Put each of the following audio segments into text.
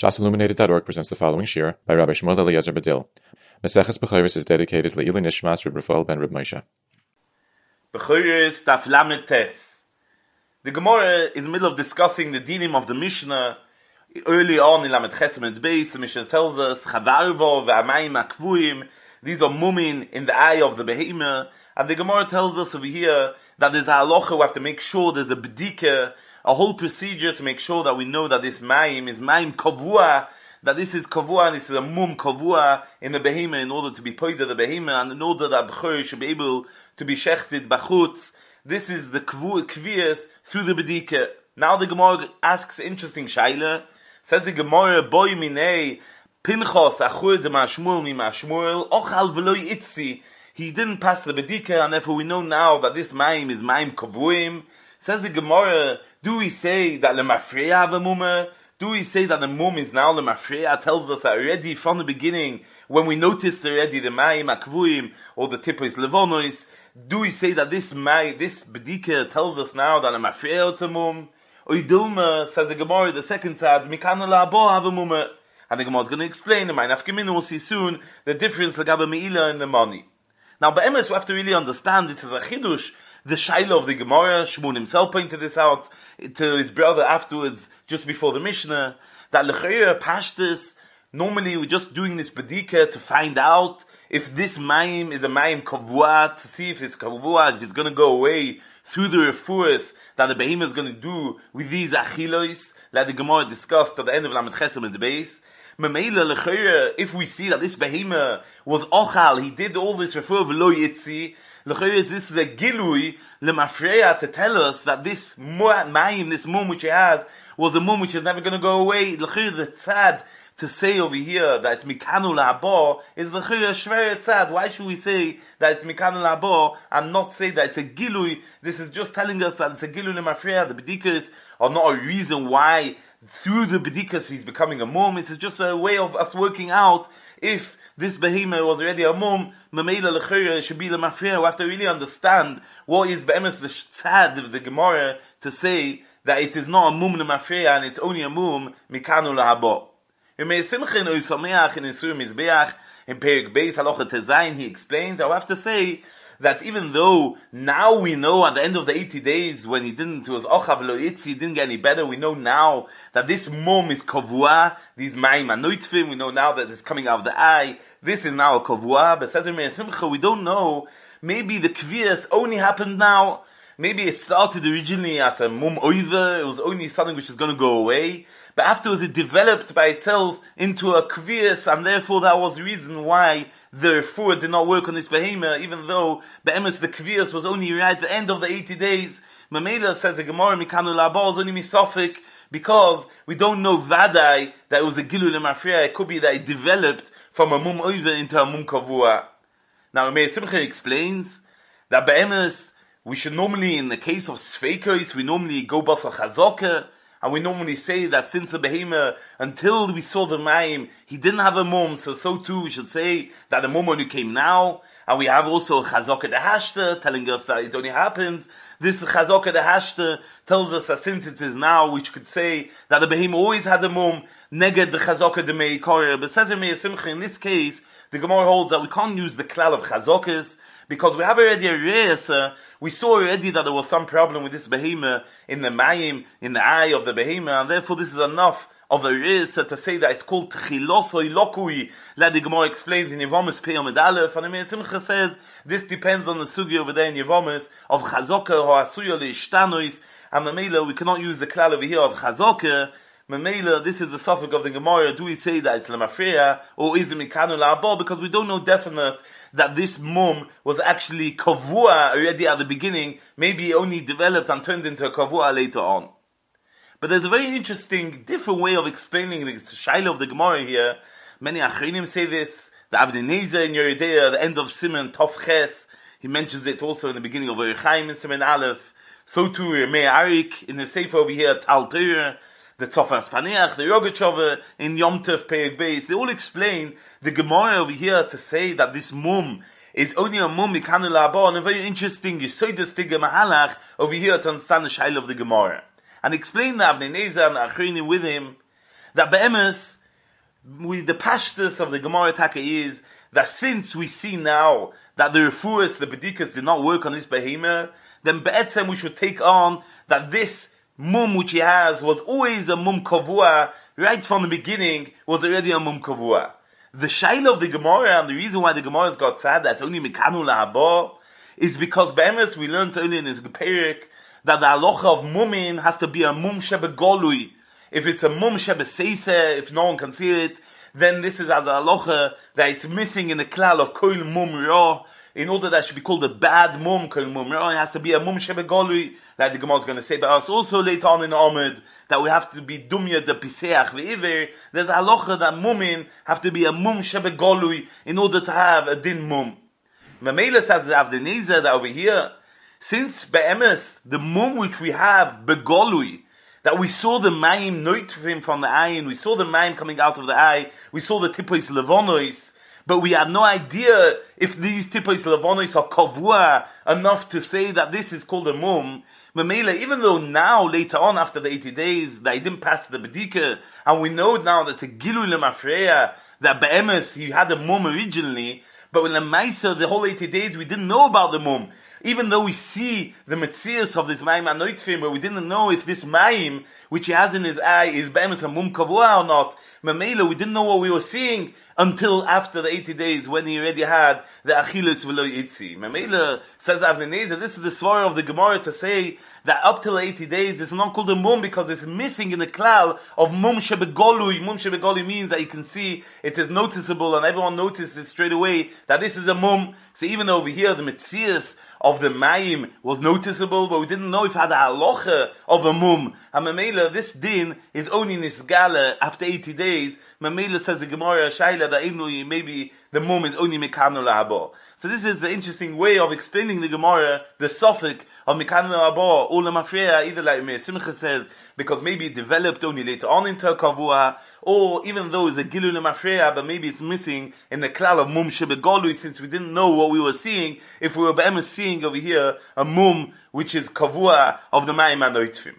ShasIlluminated.org presents the following shir by Rabbi Shmuel Eliezer Badil. Maseches Bechoros is dedicated to Eli Nishmas Reb Rafael ben Reb Moshe. Bechoros Daf Lamed Tes. The Gemara is in the middle of discussing the dinim of the Mishnah. Early on in Lamed Ches and Beis, the Mishnah tells us Chavarvo ve'amayim akvuim. These are mumin in the eye of the behemoth. And the Gemara tells us over here that there's a halacha. We have to make sure there's a b'dika, a whole procedure to make sure that we know that this mayim is mayim kavua, that this is kavua and this is a mum kavua in the behemoth in order to be poida the behemoth and in order that b'chor should be able to be shechted b'chutz. This is the kviyas through the b'dika. Now the Gemara asks interesting shaila. Says the Gemara, boy minei Pinchas achur de mashmuel mi mashmuel ochal v'lo yitzi. He didn't pass the bedika, and therefore we know now that this mayim is mayim kavuim. Says the Gemara, do we say that the mafreya have a mumah? Do we say that the mum is now the mafreya? Tells us that already from the beginning, when we noticed already the mayim akvuim or the tipos levonois, do we say that this bedika tells us now that the mafreya is a mum? Oidilma, says the Gemara, the second side, mikana la'abo have a mumah. And the Gemara is going to explain, the Ma'anaf Geminu will see soon, the difference l'gabe me'ila and the money. Now, be'emes, we have to really understand, this is a chidush, the shaila of the Gemara. Shmuel himself pointed this out to his brother afterwards, just before the Mishnah, that l'chayir pashtus, normally we're just doing this bedika to find out if this mayim is a mayim kavua, to see if it's kavua, if it's going to go away through the refuahs that the behemoth is going to do with these achilos, like the Gemara discussed at the end of Lamed Chesem and the base. Memela l'chayir, if we see that this behemoth was ochal, he did all this refuah v'lo yitzi, l'chayir, this is a gilui l'mafreya to tell us that this mayim, this mum which he has, was a mum which is never going to go away. L'chayir, the tzad to say over here that it's mikanu la'abo is l'chayir shver tzad. Why should we say that it's mikanu la'abo and not say that it's a gilui? This is just telling us that it's a gilui l'mafreya. The bedikas are not a reason why through the bedikas he's becoming a mum. It is just a way of us working out if this behemoth was already a mum, memela l'chayir should be l'mafreya. We have to really understand what is be'emes the tzad of the Gemara to say that it is not a mum l'mafreya and it's only a mum mikanu la'abo. In Perek Beis Halacha Tezayin, he explains, I have to say that even though now we know at the end of the 80 days when he was Ochav Lo Yitzi, he didn't get any better, we know now that this mum is Kavua, these Mayim Anoitfim, we know now that it's coming out of the eye, this is now a Kavua, but says in Simcha, we don't know, maybe the Kviyas only happened now, maybe it started originally as a mum oiver, it was only something which is going to go away, but afterwards it developed by itself into a kviyas, and therefore that was the reason why the refuah did not work on this behemoth, even though be'emes the kviyas was only right at the end of the 80 days. Mamela says the Gemara mikanu la'abo is only misofik, because we don't know vadai that it was a gilul l'mafreya. It could be that it developed from a mum oiver into a mum kavua. Now Meir Simcha explains that be'emes we should normally, in the case of sveikos, we normally go basa chazokah, and we normally say that since the behemoth, until we saw the mayim, he didn't have a mum, so too we should say that the mum only came now, and we have also chazokah de hashta, telling us that it only happens. This chazokah de hashta tells us that since it is now, we could say that the behemoth always had a mum, neged the chazokah de meikor. But says in Meir Simcha, in this case, the Gemara holds that we can't use the klal of chazokas, because we have already a reisa, we saw already that there was some problem with this behemoth in the mayim, in the eye of the behemoth, and therefore this is enough of a reisa to say that it's called tchilosoi lokui, like the Gemara explains in Yevomis Pei Amud Aleph, and Meir Simcha says this depends on the sugi over there in Yevomis of chazokah or asuya leishtanois, and Mamela we cannot use the klal over here of chazokah. Mamela, this is the suffix of the Gemara. Do we say that it's lemafreya or is it mikanu la'abo? Because we don't know definite that this mum was actually kavua already at the beginning. Maybe it only developed and turned into a kavua later on. But there's a very interesting, different way of explaining the shaila of the Gemara here. Many achrinim say this. The Avnei Nezer in Yeridea, the end of Siman Tov Ches, he mentions it also in the beginning of Orach Chaim in Siman Aleph. So too Meir Arik in the Sefer over here, Tal Torah, the Tzofar Spaneach, the Rogatchover in Yom Tov Perek Beis. They all explain the Gemara over here to say that this mum is only a mum mikanu la'abo, and a very interesting Yesodus Tige Mahalach over here to understand the shaila of the Gemara. And explain the Avnei Nezer and the Achrinim with him that be'emes, the pashtus of the Gemara Taka is that since we see now that the refuahs, the bedikas did not work on this behemoth, then be'etzem we should take on that this mum which he has was always a mum kavua, right from the beginning was already a mum kavua. The shaila of the Gemara, and the reason why the Gemara has got sad, that's only mikanu lahaba, is because be'emes we learned earlier in this Perik that the halacha of mumin has to be a mum shebegolui. If it's a mum shebeseise, if no one can see it, then this is as a halacha that it's missing in the klal of koil mum ra. In order that it should be called a bad mum, koil mum ra, it has to be a mum shebegolui, like the Gemara is going to say. But also later on in Ahmed, that we have to be dumya de piseach ve'iver. There's a halacha that mumin have to be a mum shebegolui in order to have a din mum. Mamela says Avdeneza that over here, since be'emes, the mum which we have begolui, that we saw the mayim noitrim from the ayin, we saw the mayim coming out of the eye, we saw the tipos levonois, but we had no idea if these tipos levonois are kavua enough to say that this is called a mum. Mamela, even though now, later on, after the 80 days, that he didn't pass the bedika, and we know now that it's a gilu lemafreya, that be'emes, he had a mum originally, but in the Maisa, the whole 80 days, we didn't know about the mum. Even though we see the metzias of this Mayim Anoitfim, but we didn't know if this Mayim, which he has in his eye, is be'emes a mum kavua or not. Mamela, we didn't know what we were seeing until after the 80 days, when he already had the Achilles v'lo yitzi. Mamela says Avnei, this is the svara of the Gemara to say that up till 80 days, it's not called a mum because it's missing in the klal of mum shebegolui. Mum shebegolui means that you can see, it is noticeable, and everyone notices straight away that this is a mum. So even though over here, the metzias of the mayim was noticeable, but we didn't know if it had a halacha of a mum. And Mamela, this din is only nisgala after 80 days. Mamela says the Gemara Shaila that maybe the mum is only mikanu lahabo. So this is the interesting way of explaining the Gemara, the suffix of mikanu lahabo, or lemafreya, either like Meir Simcha says, because maybe it developed only later on into a kavua, or even though it's a gilu lemafreya, but maybe it's missing in the klal of mum shebegolui, since we didn't know what we were seeing, if we were be'emes seeing over here a mum which is kavua of the mayim anoitfim.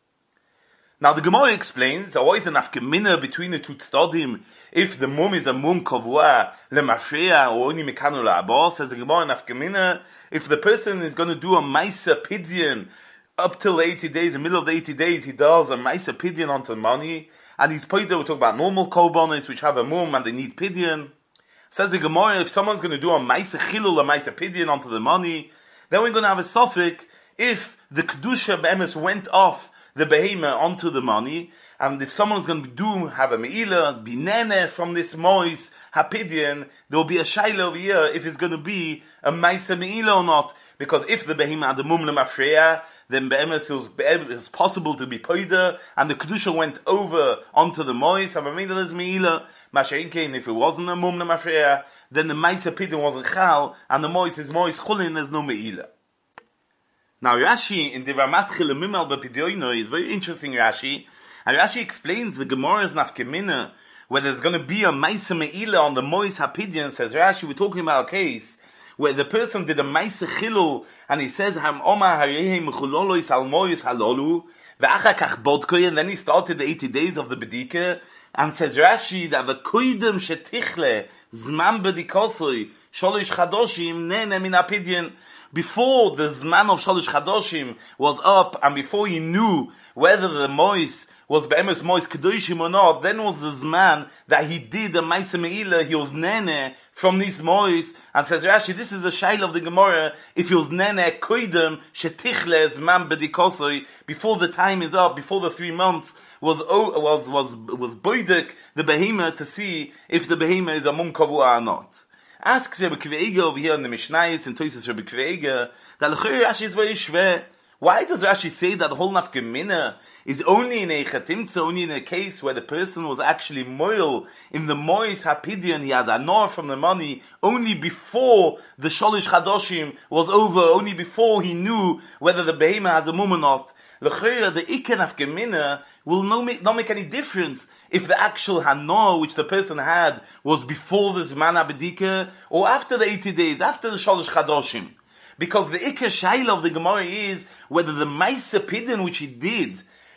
Now the Gemara explains, always an afkemina between the two tzadim, if the mum is a mum kavua lemafreya or only mikanu la'abah, says the Gemara in afkemina, if the person is going to do a maisa pidyon up till 80 days, in the middle of the 80 days, he does a maisa pidyon onto the money, and he's paid there, we talk about normal korbanos which have a mum and they need pidyon. Says the Gemara, if someone's going to do a maisa chilul, a maisa pidyon onto the money, then we're going to have a suffix if the kedusha be'emes went off the behemoth onto the money, and if someone's going to have a meila, be nene from this mois hapidyon, there will be a shaila over here if it's going to be a maisa meila or not, because if the behemoth had a mum lemafreya, then be'emes it was possible to be poida, and the kedusha went over onto the mois, and maybe there's meila, masha'inkein, if it wasn't a mum lemafreya, then the maisa pidyon wasn't chal, and the mois is mois chulin, there's no meila. Now Rashi in the Ramaschil Mimel B'Pidyoino is very interesting. Rashi, and Rashi explains the Gemara's nafkemina whether there's going to be a Maisa Meila on the Mois Hapidyon. Says Rashi, we're talking about a case where the person did a Maisa Chilul and he says Ham Oma Harehe Mechulolois Al Mois Halolu Ve'achakach Bodkoi, and then he started the 80 days of the Bedika, and says Rashi that the Koidem Shetichle Zman Bedikosoi Sholish Chadoshim Nene Min Hapidyon. Before the Zman of Shalish Chadoshim was up, and before he knew whether the Mois was Be'emes Mois Kedoshim or not, then was the Zman that he did the Maisa Meila, he was Nene from these Mois, and says Rashi, this is the Shaila of the Gemara, if he was Nene Koidem Shetichle Zman Bedikosoi, before the time is up, before the 3 months, was boidek the Behemoth to see if the Behemoth is a Mum Kavua or not. Asks Rabbi Kveiga over here in the Mishnayos and Tosis Rabbi Kveiga that L'chei Rashi is very shver. Why does Rashi say that the whole nafkemina is only in a chatimtza, only in a case where the person was actually moil in the mois hapidyon, he had a nor from the money only before the sholish chadoshim was over, only before he knew whether the behemoth has a mum or not. L'chei, the iken nafkemina will not make any difference if the actual hanor which the person had was before the Zman HaBedika or after the 80 days, after the Shalosh Chadoshim. Because the Ikka Shaila of the Gemara is whether the Maisa Pidyon which he did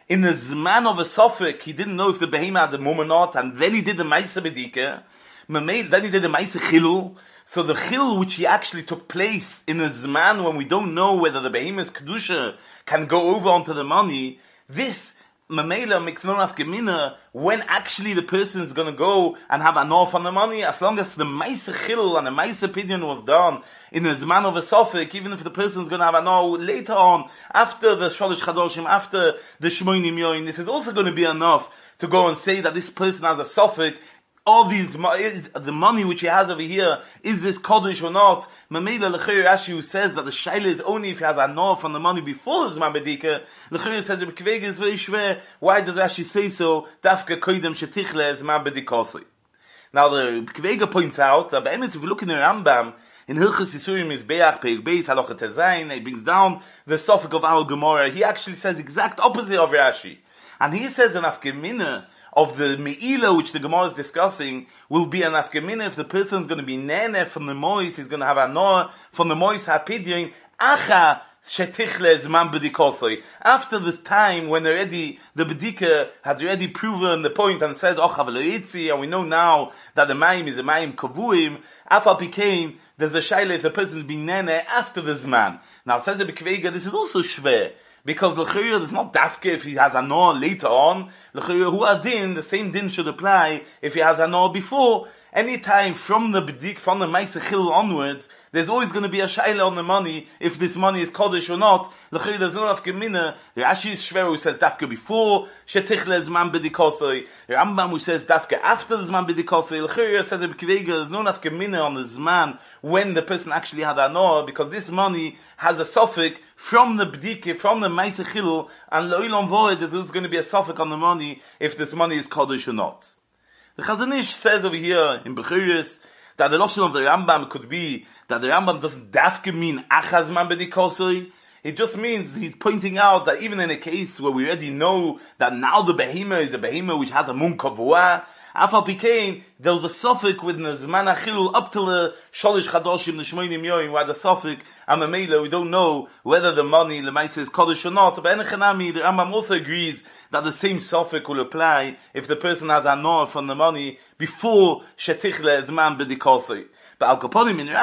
in the zman of a sofik, he didn't know if the behema had the mum or not, and then he did the Maisa Bedika, then he did the Maisa Chilul. So the Chilul which he actually took place in a zman when we don't know whether the behemoth's kedusha can go over onto the money, this Mamela makes no nafkamina when actually the person is going to go and have an off on the money, as long as the Maisa Chilul and the Maisa Pidyon was done in the zman of a sofik, even if the person is going to have an off later on, after the Sholish Chadoshim, after the Shmoinim Yoin, this is also going to be enough to go and say that this person has a sofik. All these, the money which he has over here, is this Kodesh or not? Mamela L'chir Rashi, who says that the Shaila is only if he has a north on the money before the Zman Bedika, L'chir says, is very schwer. Why does Rashi say so? Dafka koidem shetichle Zman Bedikosei. Now the Kvega points out that if you look in the Rambam, in Hilchos Yisurim is Be'ach Peik Beis Halacha Tezayin, he brings down the suffix of our Gemara. He actually says exact opposite of Rashi. And he says an Afgemina of the Me'ila which the Gemara is discussing will be an Afgemina if the person is going to be Nene from the Mois, he's going to have a Noah from the Mois HaPidyon, Acha Shetichle Zman Bedikosoi. After the time when already the Bedika has already proven the point and said, Ochav Loitzi, and we know now that the Mayim is a Mayim Kavuim, Afal became, there's a Shaila if the person is being Nene after the Zman. Now, says the Bekvega, this is also Shver. Because l'chayir there's not dafke if he has a no later on. L'chayir hu adin, the same din should apply if he has a no before. Anytime from the bedik, from the Maisa Chilul onwards, there's always going to be a shaila on the money, if this money is Kodesh or not. L'chayir there's no nafkamina. Rashi is Shver who says dafke before, shetichle zman bedikosoi. Rambam who says dafke after the zman bedikosoi. L'chayir says there's no nafkamina on the zman when the person actually had a no, because this money has a suffix from the bdike, from the Maisa Chilul, and lo'ilon void, there's always going to be a suffix on the money if this money is Kodesh or not. The Chazon Ish says over here in Bechiris that the lotion of the Rambam could be that the Rambam doesn't dafke mean achazman bedikosoi. It just means he's pointing out that even in a case where we already know that now the behema is a behema which has a mun kavua, Afal Pikein, there was a suffix with the Zman HaChilul up till the Sholish Chadoshim, the Shmoinim Yoim, where the suffix, and Mamela, we don't know whether the money, the Maisa is Kodesh or not, but Enechanami, the Rambam also agrees that the same suffix will apply if the person has a noah from the money before Shetichle Zman Bedikosei. But Al Kaponim in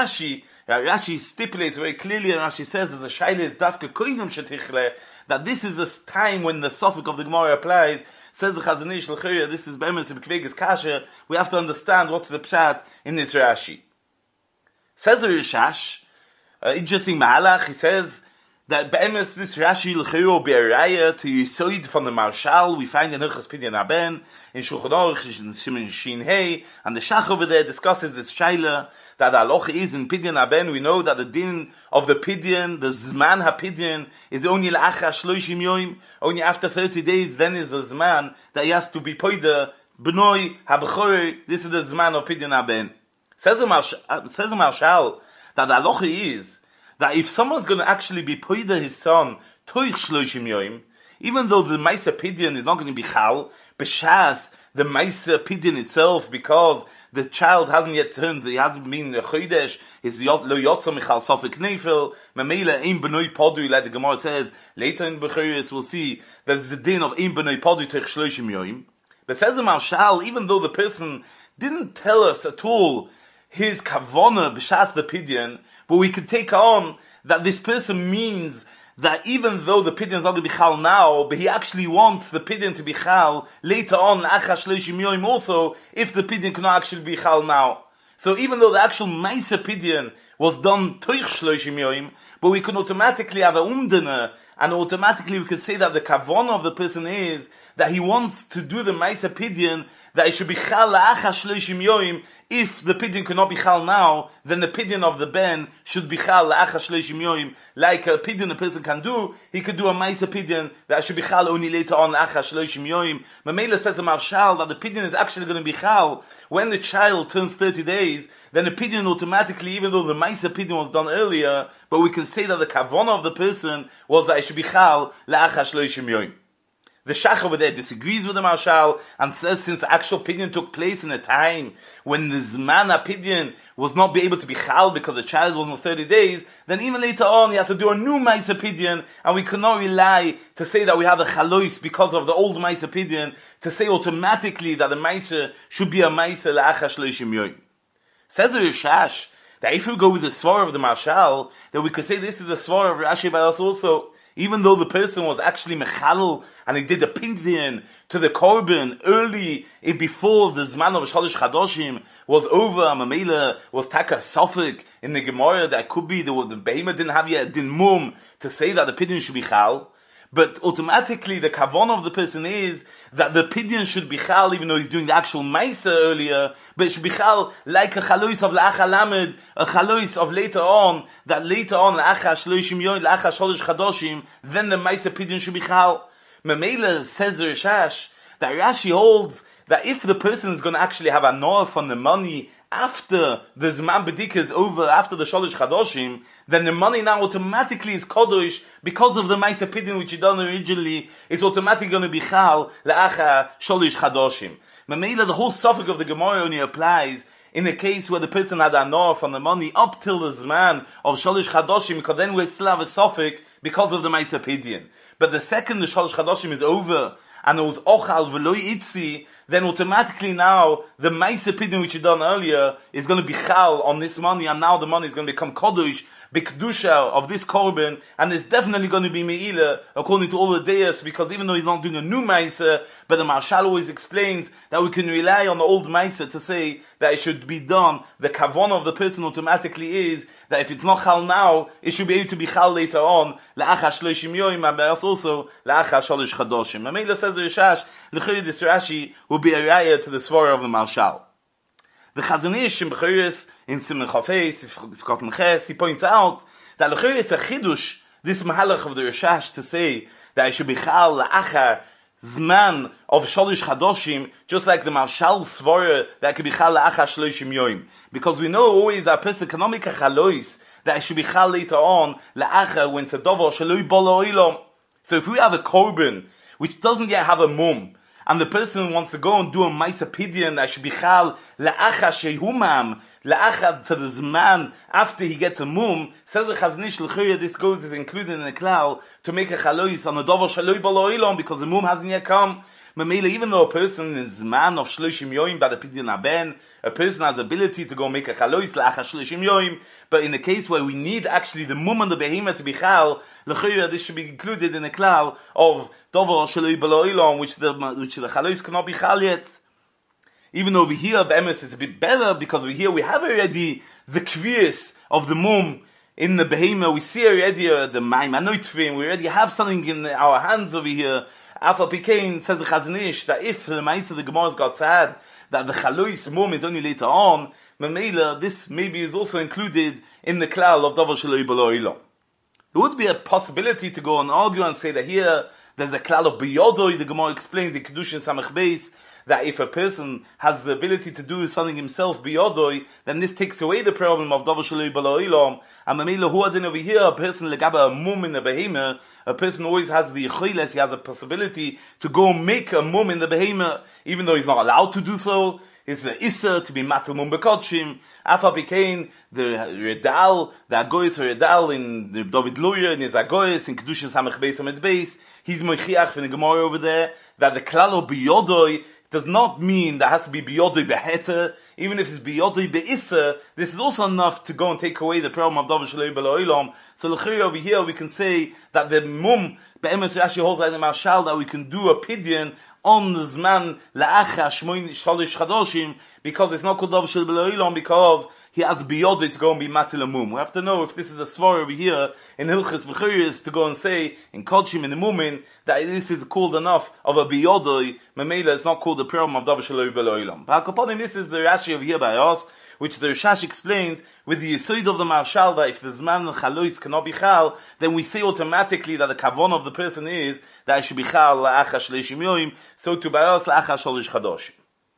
Rashi stipulates very clearly, and Rashi says that the Shaila is Dafka Koidem Shetichle, that this is a time when the suffix of the Gemara applies. Says the Chazon Ish L'chayir, this is Be'emes B'Kvegas Kasha, we have to understand what's the pshat in this Rashi. Says the Rishash, interesting Mahalach, he says that Be'emes this Rashi L'chayir Be'araya to Yisoid from the Marshal, we find in Hilchos Pidyon Haben, in Shulchan Aruch, in Siman Shin Hey, and the Shach over there discusses this Shaila, that the halacha is in Pidyon Haben, we know that the din of the Pidyon, the Zman HaPidyon, is only la'acha shloishim yoim, only after 30 days, then is the Zman that he has to be poida, b'noi ha'b'chori, this is the Zman of Pidyon Haben. Says the Marshal, that the halacha is, that if someone's going to actually be poida his son, toich shloishim yoim, even though the Maisa Pidyon is not going to be chal, b'shas, the Maisa Pidyon itself, because the child hasn't yet turned, he hasn't been a chodesh, is lo yotza michal sofik nefil, mamela ein benoi podu, like the Gemara says, later in Bechiris we'll see that it's the din of ein benoi podu teich shloishim yoim. But says the Marshal, even though the person didn't tell us at all his kavona b'shas the Pidyon, but we could take on that this person means that even though the Pidyon is not going to be chal now, but he actually wants the Pidyon to be chal later on, acha shloishim yoim also, if the Pidyon cannot actually be chal now. So even though the actual Maisa Pidyon was done toich shloishim yoim, but we can automatically have a umdana, and automatically we could say that the kavona of the person is that he wants to do the Maisa Pidyon, that it should be chal la'acha shloishim yoim. If the Pidyon cannot be chal now, then the Pidyon of the ben should be chal la'acha shloishim yoim. Like a Pidyon a person can do, he could do a Maisa Pidyon that should be chal only later on la'acha shloishim yoim. Mamela says the Marshal that the Pidyon is actually going to be chal when the child turns 30 days. Then the Pidyon automatically, even though the Maisa Pidyon was done earlier, but we can say that the kavona of the person was that it should be chal la'acha shloishim yoim. The Shach over there disagrees with the Marshal and says since actual pidyon took place in a time when the Zman pidyon was not be able to be chal because the child wasn't 30 days, then even later on he has to do a new Maisa pidyon, and we cannot rely to say that we have a chalois because of the old Maisa pidyon to say automatically that the Maisa should be a Maisa la'achar shloshim yoyim. Says the Rishash that if we go with the Svar of the Marshal, then we could say this is the Svar of Rashi by us also. Even though the person was actually mechalel and he did a pindin to the korban early before the zman of Shalish Chadoshim was over, Mamela was taka sofik in the Gemara that could be the behemoth didn't have yet din mum to say that the pidyon should be chal. But automatically the kavan of the person is that the pidyon should be chal, even though he's doing the actual maisa earlier, but it should be chal like a chalois of la'achar lamed, a chalois of later on, that later on la'achar shloshim yoyim, la'achar sholosh chadoshim, then the maisa pidyon should be chal. Memela says Rishash that Rashi holds that if the person is going to actually have a noah from the money after the Zman B'dika is over, after the Sholosh Chadoshim, then the money now automatically is Kodosh because of the Maisa Pidyon which he done originally. It's automatically going to be Chal La'achar Sholosh Chadoshim. Mamela, the whole suffix of the Gemara only applies in the case where the person had a noah from the money up till the Zman of Sholosh Chadoshim, because then we still have a suffix because of the Maisa Pidyon. But the second the Sholosh Chadoshim is over, and it was ochal v'lo itzi, then automatically now the Maisa Pidyon which you done earlier is going to be chal on this money, and now the money is going to become kodesh, b'kedusha of this korban, and it's definitely going to be meila according to all the deis, because even though he's not doing a new Maisa, but the Marshal always explains that we can rely on the old Maisa to say that it should be done. The kavan of the person automatically is that if it's not chal now, it should be able to be chal later on, la'achar shloshim yoyim, and also la'achar sholosh chadoshim. Mamela says Rishash, l'chayr this Rashi will be a raya to the svara of the Marshal. The Chazon Ish in Bechoros in Siman Chafei, Sifkat Meches, he points out that l'chayr it's a chidush, this mahalach of the Rishash to say that it should be chal la'achar zman of sholish chadoshim, just like the Marshal svara that could be chal la'achar shloshim yoyim. Because we know always that a person cannot make a chalois that it should be chal later on la'achar when it's a dover shaloi bolo oilom. So if we have a korban which doesn't yet have a mum, and the person wants to go and do a Maisa Pidyon that should be chal la'achar shehumam, la'achar to the zman after he gets a mum, says the Chazon Ish l'chayr this is included in the klal to make a chalois on a dover shaloi bolo oilom because the mum hasn't yet come. Mamela, even though a person is man of shloshim yoyim by the pidyon aben, a person has ability to go make a chalois la'achar shloshim yoyim, but in the case where we need actually the mum and the behemoth to be chal, l'chayr this should be included in the klal of dover shaloi b'lo ilon, which the chalois cannot be chal yet. Even though over here the emes is a bit better, because over here we have already the kviyas of the mum in the behemoth. We see already the ma'im anoitvim. We already have something in our hands over here. Alpha Pikain says the Chazon Ish that if the Ma'isa the Gemara's got sad that the Chalois mum is only later on, Mamela, this maybe is also included in the klal of Davar Shaloi B'lo Ilom. There would be a possibility to go and argue and say that here there's a klal of B'yodoi. The Gemara explains in Kedushin Samech Beis that if a person has the ability to do something himself biyodoi, then this takes away the problem of davar shaloi b'lo ilom. And mamela hu adin over here, a person legaba a mum in the behemoth, a person always has the yichiles, he has a possibility to go make a mum in the behemoth, even though he's not allowed to do so. It's an issa to be matal mum bekodshim. Afa Pikain, the Redal, the Agoyes Redal in the David Loyer, in his Agoyes, in Kedushin Samech Beis Amid Beis, he's moichiach from the Gemara over there, that the klalo biyodoi does not mean that has to be biyodoi beheta. Even if it's biyodoi be'issa, this is also enough to go and take away the problem of davar shaloi b'lo ilom. So l'chiri over here we can say that the mum be'emes Rashi holds like the Marshal that we can do a pidyon on the zman la'achar sholish chadoshim, because it's not called davar shaloi b'lo ilom, because he has biyodoi to go and be matil mum. We have to know if this is a svar over here in Hilchos Bechuris to go and say in Kodshim in the Mumin that this is called enough of a biyodoi. Mamela, it's not called the problem of davar shaloi b'lo ilom. But Hakoponim, this is the Rashi over here by us, which the Rishash explains with the Yesod of the Marshal that if the Zman Chalois cannot be Chal, then we say automatically that the Kavon of the person is that it should be Chal la'achar shleishim yoyim, so to by us la'achar sholish chadoshim.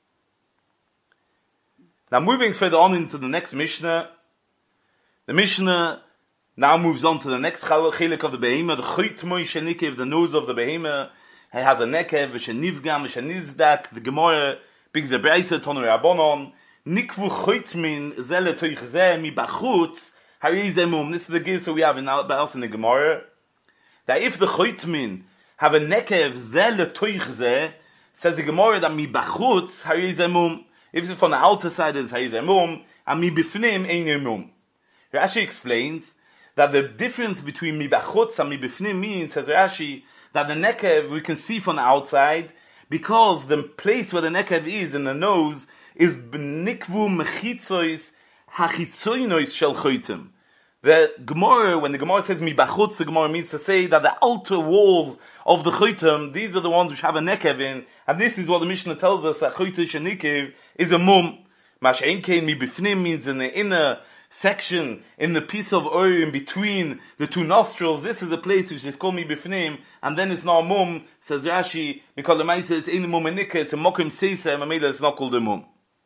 Now moving further on into the next Mishnah, the Mishnah now moves on to the next chelik of the Behemoth, the Chait Moy Shenikev, the nose of the Behemoth. he has a nekev, v'shenivgam, v'shenizdak, the Gemara, brings a Breise, Tonu Rabbanon, nikvu choitmin, ze letoich ze, mi bachutz, hari ze mum. This is the gizah we have else in the Gemara, that if the choitmin have a nekev, ze letoich ze, says the Gemara that mi bachutz, hari ze mum. If it's from the outer side, it's hari ze mum, and mi bifnim, ein mum. Rashi explains that the difference between mi bachutz and mi bifnim means, says Rashi, that the nekev we can see from the outside, because the place where the nekev is in the nose is b'nikvu mechitzois hachitzoinois shel choitim. The Gemara, when the Gemara says mi bachutz, the Gemara means to say that the outer walls of the choitim, these are the ones which have a nekev in, and this is what the Mishnah tells us, that choitish and nekev is a mum. Mash'ein kein mi bifnim means in the inner section, in the piece of oil in between the two nostrils. This is a place which is called mi bifnim, and then it's not a mum, says Rashi, because the Maisa it's in the mum and nikah, it's a mokim seisa, and maybe it's not called a mum.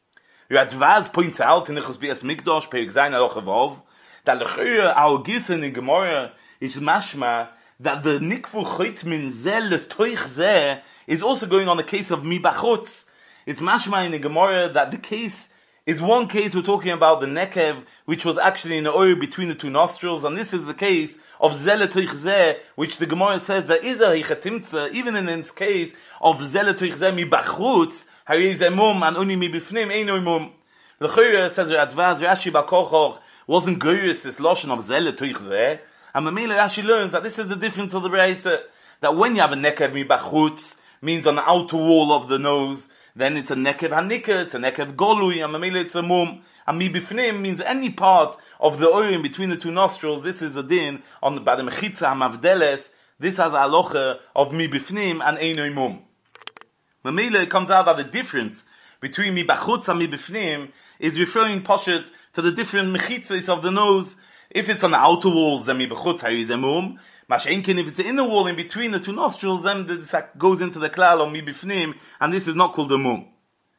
Radvaz points out in the Chosbias Mikdash, Perek Zayin Aloch Avav, that l'chira our gisen in Gemara is mashma that the nikvu choitmin zeh letoich zeh is also going on the case of mi bachutz. It's mashma in the Gemara that the case is one case we're talking about the nekev, which was actually in the oil between the two nostrils, and this is the case of zeh letoich zeh, which the Gemara says there is a hichatimtza, even in this case of zeh letoich zeh mi bachutz, hari zeh mum, and only mi bifnim, ein mum. L'chira says Radvaz, Rashi Bakochoch, wasn't goyus this lotion of zeh letoich zeh, and Mamela Rashi learns that this is the difference of the Breise, that when you have a nekev mi bachutz, means on the outer wall of the nose, then it's a nekev hanika, it's a nekev golui, and Mamela it's a mum, and mi bifnim means any part of the oil in between the two nostrils. This is a din on by the mechitza hamavdeles. This has a halacha of mi bifnim and einoi mum. Mamela, it comes out that the difference between mi bachutz and mi bifnim is referring poshet to the different mechitzas of the nose. If it's on the outer walls, then mi bachutz hari ze mum. Mash'enkin, if it's the inner wall in between the two nostrils, then this goes into the klal of mi bifnim, and this is not called a mum.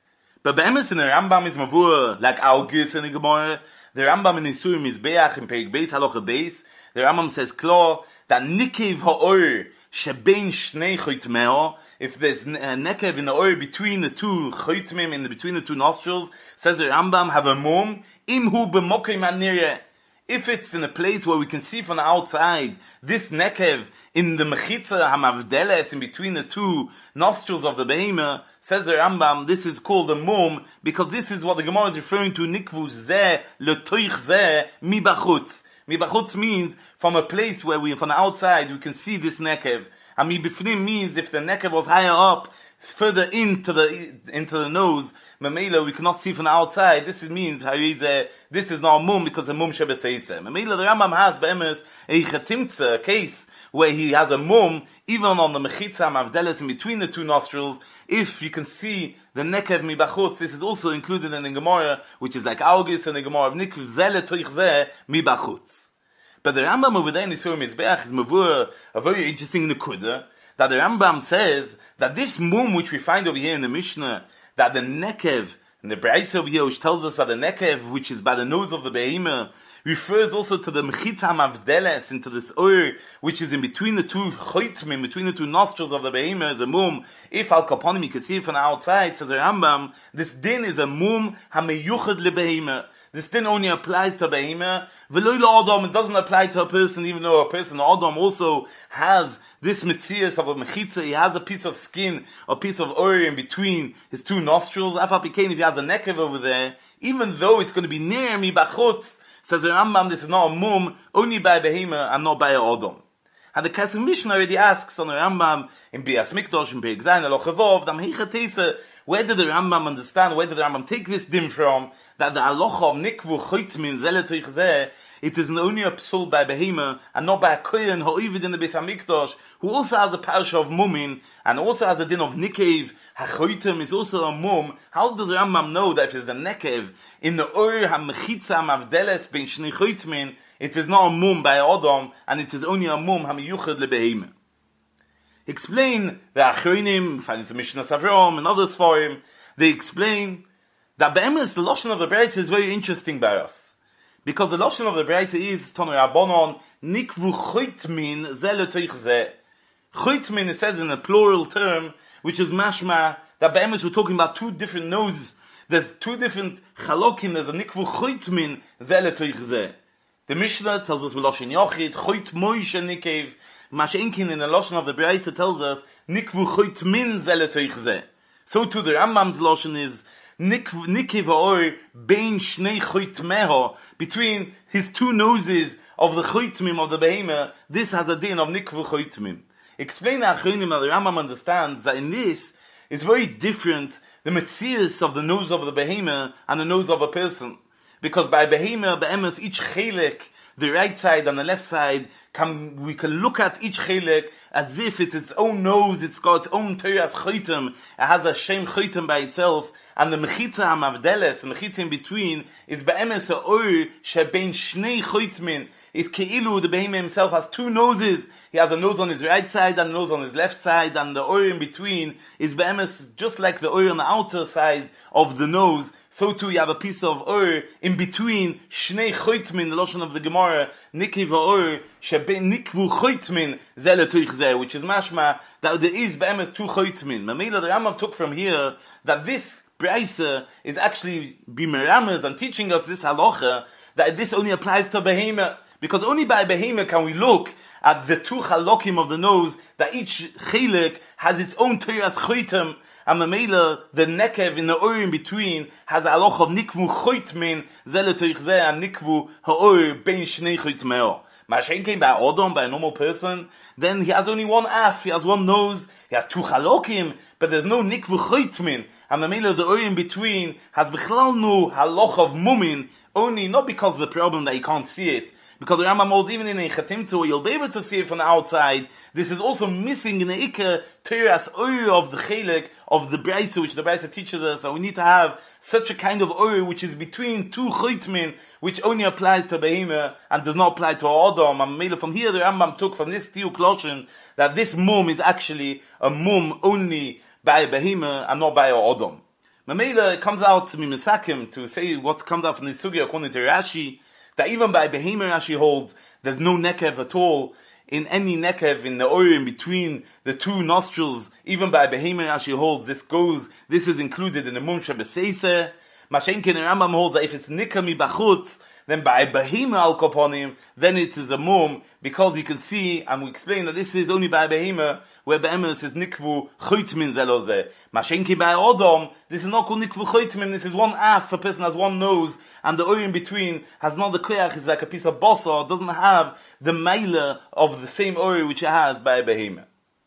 But be'emes in the Rambam is mavur, like our gis in the Gemara, the Rambam in Isurim is be'ach in Perek Beis halacha beis. The Rambam says klar that nikev ha'or shebein shnei choitmeo, if there's a nekev in the oil between the two choitmim, between the two nostrils, says the Rambam, have a mum, imhu b'mokim anireh. If it's in a place where we can see from the outside, this nekev in the mechitza hamavdeles in between the two nostrils of the behemoth, says the Rambam, this is called a mum, because this is what the Gemara is referring to, nikvu zeh letoich zeh mi bachutz. Mi bachutz means from a place where from the outside we can see this nekev. And mi bifnim means if the nekev was higher up, further into the nose, Mamela, we cannot see from the outside. This means this is not a mum because a mum shebeseisem. Mamela, the Rambam has be'emes a chatimtza case where he has a mum even on the mechitza mavdeles in between the two nostrils. If you can see the nekev mi bachutz, this is also included in the Gemara, which is like August and the Gemara of Nikv zeh letoich zeh mi bachutz. But the Rambam over there in Yisurim Mizbeach is mavur a very interesting nekuda, that the Rambam says that this mum which we find over here in the Mishnah, that the nekev, and the Breise over here which tells us that the nekev, which is by the nose of the behemoth, refers also to the mechitza mavdeles, into this oil which is in between the two choitmim, between the two nostrils of the behemoth, is a mum. If al kaponim you can see it from the outside, says the Rambam, this din is a mum hameyuchad lebehemoth. This din only applies to a behemoth. V'lo la'adam, it doesn't apply to a person, even though a person, adam, also has this metzias of a mechitza. He has a piece of skin, a piece of oil in between his two nostrils. If he has a nekev over there, even though it's going to be near mi bachutz, says the Rambam, this is not a mum, only by a behemoth and not by a adam. And the Kesef Mishnah already asks on the Rambam in Bias Mikdash, in Perek Zayin Aloch Avav, where did the Rambam understand, where did the Rambam take this din from, that the halacha of nikvu choitmin zeh letoich zeh, it is only a psul by behemoth and not by a kohen ha'ovid in the Beis HaMikdash, who also has a parasha of mumin and also has a din of nikev hachoitim is also a mum. How does Rambam know that if there's a nekev in the or hamechitza mavdeles ben shnei choitmin, it is not a mum by Adam and it is only a mum hamiyuchad lebehemoth? Explain the Achronim, find the Mishnah Savrom and others for him. They explain that be'emes the lashon of the Breise is very interesting by us, because the lashon of the Breise is Tanu Rabbanon nikvu choitmin zeh letoich zeh. Choitmin, it says in a plural term, which is mashma, that by emes we're talking about two different noses. There's two different chalokim, there's a nikvu choitmin, zeh letoich zeh. The Mishnah tells us, V'loshin yochid, choit moishe nikev, Mashenkin in the Loshen of the Braisa tells us, nikvu choitmin zeh letoich zeh. So too the Rambam's Loshen is, Nikiv ha'or bein shnei choitmeho, between his two noses of the choitmim of the behemoth, this has a din of nikvu choitmim. Explain the Achronim, the Rambam understands that in this, it's very different, the metzius of the nose of the behemoth and the nose of a person. Because by behemoth, behemoth, each chelek, the right side and the left side, we can look at each chelek as if it's its own nose, it's got its own teras choitem, it has a shem choitem by itself, and the mechitza hamavdeles, the mechitza in between, is be'emes ha'or shebein shnei choitmin, is keilu, the behemoth himself has two noses, he has a nose on his right side and a nose on his left side, and the or in between is be'emes just like the or on the outer side of the nose. So too you have a piece of or in between shnei choitmin, the Loshen of the Gemara, nikiv ha'or shebein nikvu choitmin zeh letoich zeh, which is mashma that there is be'emes two choitmin. Mamela, the Rambam took from here that this Braisa is actually bimerames and teaching us this halacha that this only applies to behemoth, because only by behemoth can we look at the two halokim of the nose, that each chelek has its own teras choitem, and Mamela, the nekev in the or in between has a halacha of nikvu choitmin zeh letoich zeh and nikvu ha'or bein shnei choitmeo. Mashen came by Odom, by a normal person, then he has only one af, he has one nose, he has two chalokim, but there's no nikvu choitmin, and the male of the or in between has bichlal no haloch of mumin, only not because of the problem that you can't see it, because the Rambam holds even in a chatimtza where you'll be able to see it from the outside, this is also missing in the ikka teras or of the chelek of the Braisa, which the Braisa teaches us, and we need to have such a kind of or which is between two choitmin, which only applies to behemoth and does not apply to Adam. And maybe from here the Rambam took from this Tiyuk Loshen that this mum is actually a mum only by a behemoth and not by a Adam. Mamela, it comes out to me Misakim to say what comes out from the Sugya according to Rashi, that even by behemoth Rashi holds there's no nekev at all in any nekev in the or in between the two nostrils. Even by behemoth Rashi holds this is included in the mum shebeseiseh. Mashenkin and Rambam holds that if it's nikami bachutz, then by behemoth al koponim, then it is a mum, because you can see, and we explain that this is only by behemoth, where behemoth is nikvu choitmin zelozeh. Mashenki by Odom, this is not called nikvu choitmin, this is one af, a person has one nose, and the or in between has not the koyach, it's like a piece of bosa, doesn't have the meila of the same or which it has by behemoth.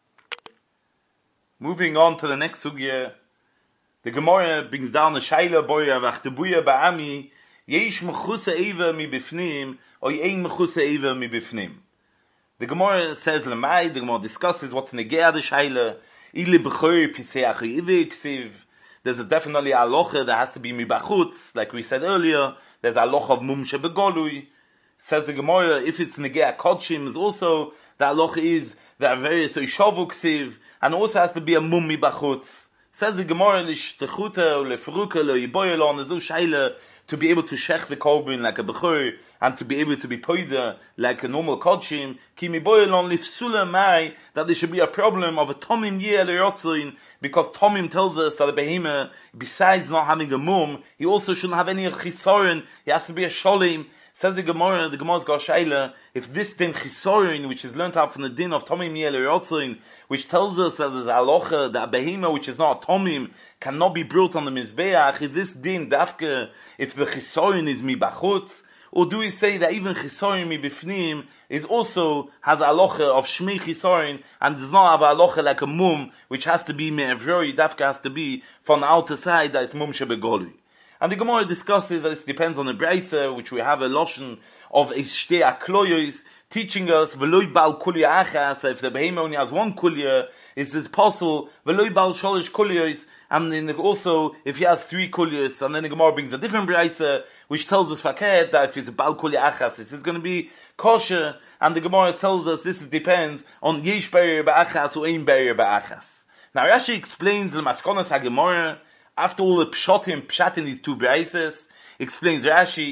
Moving on to the next sugya, the Gemara brings down the shaila boya v'achtebuya ba'ami, yesh mechusa eva mi bifnim, or yein mechusa eva mi bifnim. The Gemara says lemay, the Gemara discusses what's negea the shaila, ili b'chor piseach ive ksiv. There's definitely a halacha that has to be mi bachutz, like we said earlier, there's a halacha of mum shebegolui. Says the Gemara, if it's negea kodshim, is also, the halacha is that various ishavu ksiv, and also has to be a mum mi bachutz. Says the Gemara, l'shtechuta or l'feruka l'yiboyelon, there's no shaila to be able to shech the korban like a bechor, and to be able to be poida like a normal kodshim, ki miboyelon lifsula mai, that there should be a problem of a tomim yeh l'yotzein, because tomim tells us that the behemoth, besides not having a mum, he also shouldn't have any chisorin, he has to be a sholim. Says the Gemara's got shaila, if this din chisorin, which is learnt out from the din of tomim yeh l'yotzein, which tells us that there's a halacha, that a behemoth which is not a tomim, cannot be brought on the mizbeach, is this din dafke, if the chisorin is mi bachutz, or do we say that even chisorin mi bifnim is also has a halacha of shmei chisorin, and does not have a halacha like a mum, which has to be me'evroi, dafke has to be from the outer side, that is mum shebegoli. And the Gemara discusses that this depends on the Braisa, which we have a lotion of ishtei akloyos, teaching us veloy bal kulya achas. If the behemoth only has one kulya, it's possible veloy bal sholish kulyos. And then also if he has three kulyos, and then the Gemara brings a different Braisa, which tells us faket that if it's bal kulya achas, this is going to be kosher. And the Gemara tells us this depends on yesh barrier ba'achas or ein barrier ba'achas. Now Rashi explains the maskonas haGemara. After all the pshat in these two braises, explains Rashi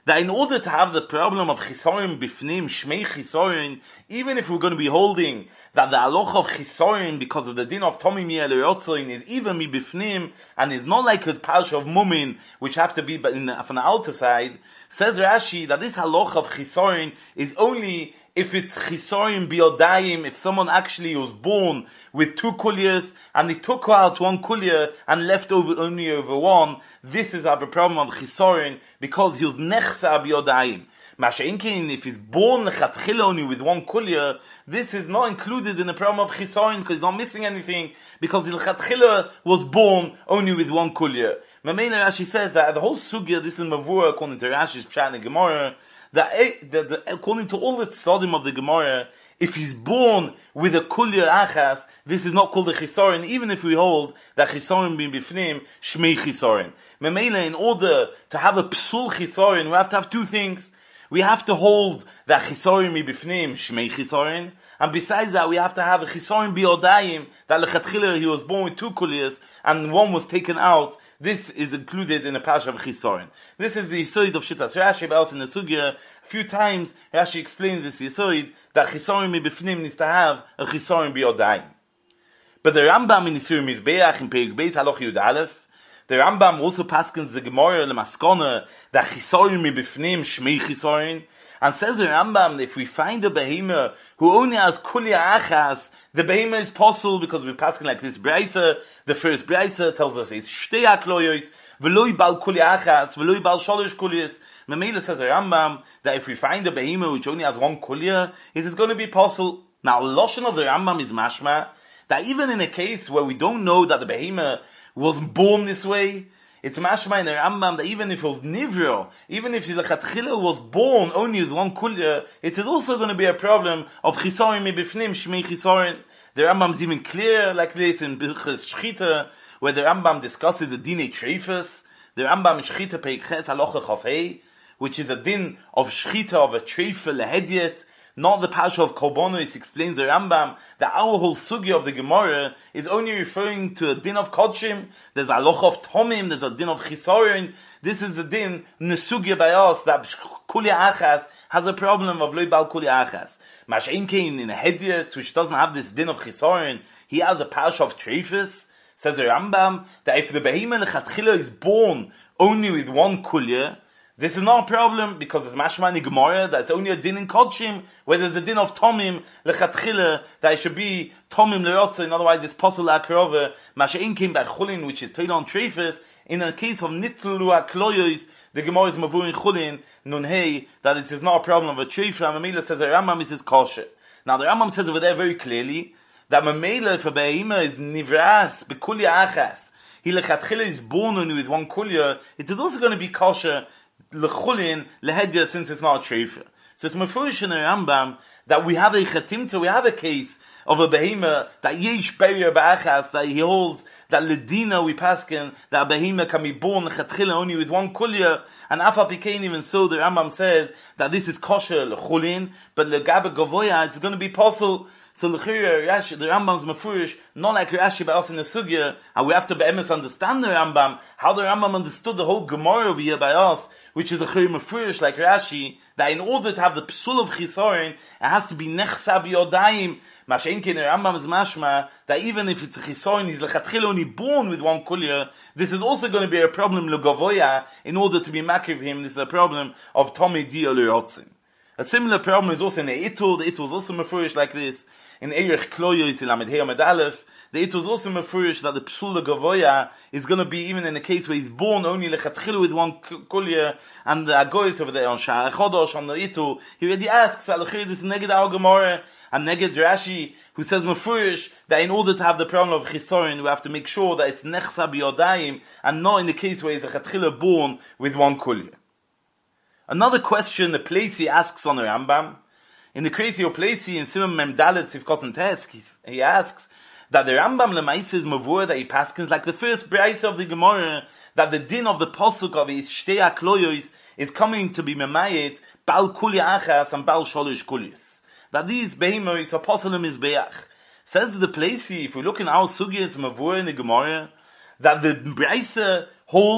that in order to have the problem of chisorin bifnim, shmei chisorin, even if we're going to be holding that the halacha of chisorin, because of the din of tomim yelirotzoin, is even mi bifnim, and is not like a parsha of mumin, which have to be from the outer side, says Rashi that this halacha of chisorin is only if it's chisorim biodayim, if someone actually was born with 2 kulyas and they took out 1 kulya and left only over 1, this is a problem of chisorim because he was nechsa biodayim. Masha'inkin, if he's born lechatchila only with 1 kulya, this is not included in the problem of chisorim because he's not missing anything because the lechatchila was born only with 1 kulya. Mamela Rashi says that the whole sugya, this is mavur according to Rashi's Pshat and Gemara, that according to all the tzadim of the Gemara, if he's born with a kulya achas, this is not called a chisorin, even if we hold that chisorin bin bifnim, shmei chisorin. Memela, in order to have a psul chisorin, we have to have 2 things. We have to hold that chisorin mi bifnim, shmei chisorin, and besides that, we have to have a chisorin biodayim, that lechatchila he was born with 2 kulyas, and 1 was taken out. This is included in the Pasha of Chisorin. This is the Yisoid of Shittas Rashi, but also in the Sugya. A few times, Rashi explains this Yisoid, that Chisorin mi bifnim needs to have a Chisorin biodayim. But the Rambam in Yisur Mizbeach, in Perek Beis, Haloch Yud Aleph, the Rambam also paskins the Gemara, the Maskona, that Chisorin mi bifnim, shmei Chisorin, and says the Rambam that if we find a behemoth who only has kulya achas, the behemoth is possible because we're passing like this Braisa. The first Braisa tells us it's shtei hakloyos, v'loi bal kulya achas, v'loi bal sholosh kulyas. Mamela says the Rambam that if we find a behemoth which only has 1 kulya, it is going to be possible. Now, Lashon of the Rambam is mashma, that even in a case where we don't know that the behemoth was born this way, it's mashma in the Rambam that even if it was nivro, even if the lechatchila was born only with 1 kulya, it is also going to be a problem of chisorin mi bifnim, shmei chisorin. The Rambam is even clear like this in Bilchas Shchita, where the Rambam discusses the dinei treifus. The Rambam in Shchita Perek Ches Halacha Chaf Hei, which is a din of Shchita of a treifa lehedyet, not the Pasha of Korbanos. Explains the Rambam that our whole sugya of the Gemara is only referring to a din of Kodshim. There's a halacha of Tomim, there's a din of Chisorin. This is the din in the sugya by us that Kulya Achas has a problem of Loi Bal Kulya Achas. Mash'in Kein in a Hedyet, which doesn't have this din of Chisorin, he has a Pasha of Treifus. Says the Rambam that if the Behemoth Lechatchila is born only with 1 Kulya, this is not a problem because it's mashma in Gemara that it's only a din in Kodshim, where there's a din of Tomim lechatchila that it should be Tomim le'rotza, and otherwise it's possible akrova. Masha'in came by Chulin, which is Toid on Treifus. In a case of Nitzlu HaKloyos, the Gemara is mavur in Chulin nun hey that it is not a problem of a Treifa. And Mamela says the Rambam is kosher. Now the Rambam says over there very clearly that Mamela if a behemoth is nivras bekulya achas, he lechatchila is born only with 1 kulya, it is also going to be kosher lechulin lehedya since it's not a treifa. So it's mefurish in the Rambam that we have a chatimta, we have a case of a behemoth that yesh beriya ba'achas, that he holds that ledina we paskin that a behemoth can be born lechatchila only with 1 kulya, and afa pikein even so the Rambam says that this is kosher lechulin, but legabe gavoya it's going to be possible. So the Rambam's mefurish, not like Rashi by us in the sugya, and we have to be'emes understand the Rambam, how the Rambam understood the whole Gemara over here by us, which is the mefurish like Rashi, that in order to have the psul of chisorin, it has to be nechsa biyodayim. Masha'inkin, the Rambam is mashma, that even if it's a chisorin, he's lechatchila only born with 1 kulya, this is also going to be a problem legavoya, in order to be makriv him, this is a problem of Tomei Dia Le'otzim. A similar problem is also in the Itul is also mefurish like this. In Erech Kloyos in Lamed Hei Amud Aleph, it was also mefurish that the Psula Gavoya is going to be even in a case where he's born only lechatchila with 1 kulya, and the Agoyis over there on Sha'ar Chodosh on the Itul, he already asks, Alachir, this is Neged Al Gemara, and Neged Rashi, who says mefurish that in order to have the problem of Chisorin, we have to make sure that it's Nechsa Biyodayim, and not in the case where he's lechatchila born with 1 kulya. Another question the Pleitzi asks on the Rambam, in the crazy of Pleitzi in Simon Memdalet Sivkot and Tesk, he asks that the Rambam Lemaitz is mavur that he paskins like the first Braisa of the Gemara, that the din of the posuk of his Shtei HaKloyos is coming to be memayet Bal Kulya Achas and Bal Sholish Kulyas. That these behemoths are possible Mizbeach. Says the Pleitzi, if we look in our sugya, it's mavur in the Gemara, that the Braisa holds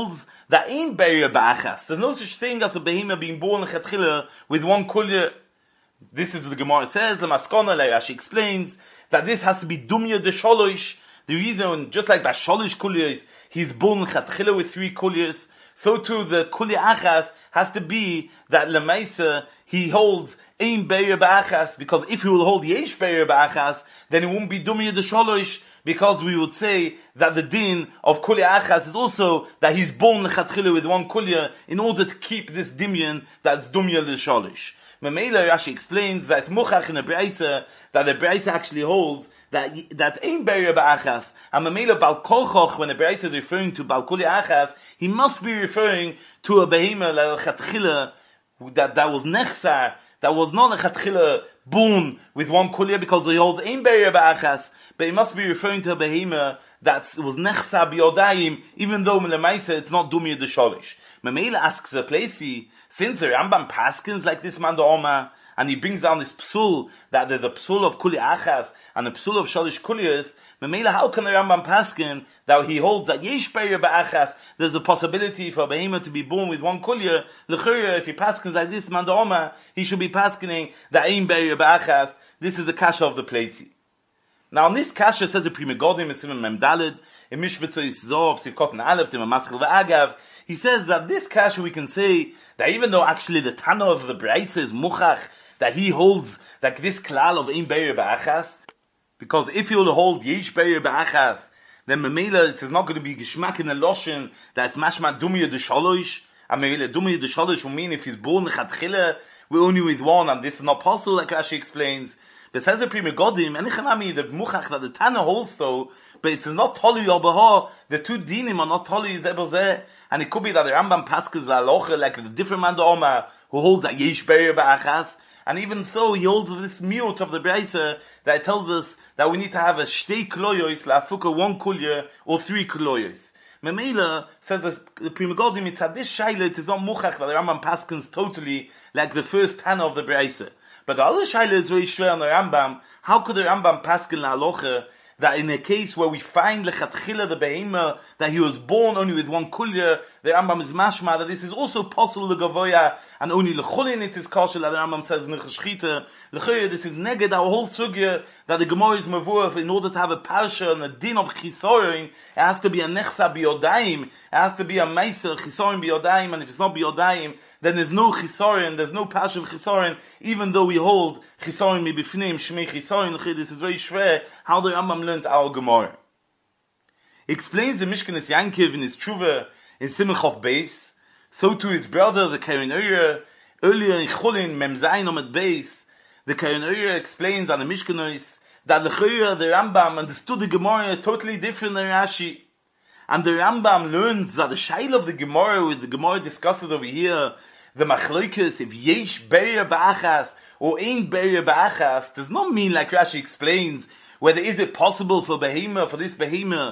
that ain't beria ba'achas. There's no such thing as a behemoth being born lechatchila with one kulya. This is what the Gemara says. The Maskona, like Rashi explains, that this has to be dumya de sholosh. The reason, just like by sholosh kulyas, he's born lechatchila with 3 kulyas. So too, the kulya achas has to be that lemaisa he holds ein beir ba'achas, because if he will hold yesh beir ba'achas, then it won't be dumya de sholosh, because we would say that the din of kulya achas is also that he's born lechatchila with 1 kulya in order to keep this dimyan that's dumya de sholosh. Memela Rashi explains that it's muchach in the Breisa, that the Breisa actually holds that ain't beria ba'achas. And Memela Bal Kolchoch, when the Breisa is referring to Bal Kuli Achas, he must be referring to a behemoth lechatchila that was nechsar, that was not lechatchila born with 1 kulya, because he holds ain't beria ba'achas, but he must be referring to a behemoth that was nechsar biodayim, even though Melemaisa it's not dumya de sholish. Memela asks a placey, since the Rambam paskins like this man the Oma, and he brings down this psul, that there's a psul of kuli achas and a psul of shalish kulias, Memela, how can the Rambam paskin that he holds that yesh beir ba'achas, there's a possibility for a behemoth to be born with 1 kulya? L'chura, if he paskins like this man the Oma, he should be paskining that ein beir ba'achas. This is the kasha of the placey. Now, on this kasha says a Pri Megadim, Simon Memdalid, in Mishbetzo Yiszov, Sivkot and Aleph, Tima Maschil V'agav, he says that this kasha we can say that even though actually the Tana of the Breisa is Muchach, that he holds like this klal of Ein Beir Ba'achas, because if he will hold Yesh Beir Ba'achas, then Memela it is not going to be Geshmak in the Loshen, that it's Mashma Dumya de Sholosh, and Memela Dumya de Sholosh will mean if he's born Lechatchila, we're only with 1, and this is not possible, like Rashi explains. But says the Pri Megadim, and Ichanami, the Muchach, that the Tana holds so, but it's not Toli Yobaha, the 2 dinim are not Toli Zebozeh, and it could be that the Rambam Paskas Alocha, like the different man the Oma, who holds a Yesh Beir Ba'achas, and even so, he holds this mute of the Breisa, that tells us that we need to have a Shtei Kloyos, La'afuka 1 Kulya, or 3 Kloyos. Memela says the Pri Megadim, it's at this Shaila, it is not Muchach, that the Rambam Paskins totally, like the first Tana of the Breisa. But the other Shaila is very shver on the Rambam. How could the Rambam paskin la'alocha that in a case where we find lechatchila the behemoth that he was born only with 1 kulya, the Rambam is mashma that this is also possible legavoya and only lechulin it is kosher, that the Rambam says nechashchita lechoya. This is neged our whole sugya that the Gemara is mavur. In order to have a parsha and a din of chisorin, it has to be a nechsa biyodayim, it has to be a meiser chisorin biyodayim, and if it's not biyodayim, then there's no chisorin, there's no parsha of chisorin, even though we hold chisorin mibifnim shmei chisorin. This is very shver how the Rambam learned our Gemara. Explains the Mishkanis Yankiv in his Tshuva in Simchov Beis. So to his brother, the Karen Oyer, earlier in Cholin Memzayin Omed Beis, the Karen Oyer explains on the Mishkanis that the Rambam understood the Gemara totally different than Rashi. And the Rambam learns that the shail of the Gemara, with the Gemara discusses over here, the Machloikis, if Yesh Beir Ba'achas or Ein Beir Ba'achas, does not mean, like Rashi explains, whether is it possible for this behemoth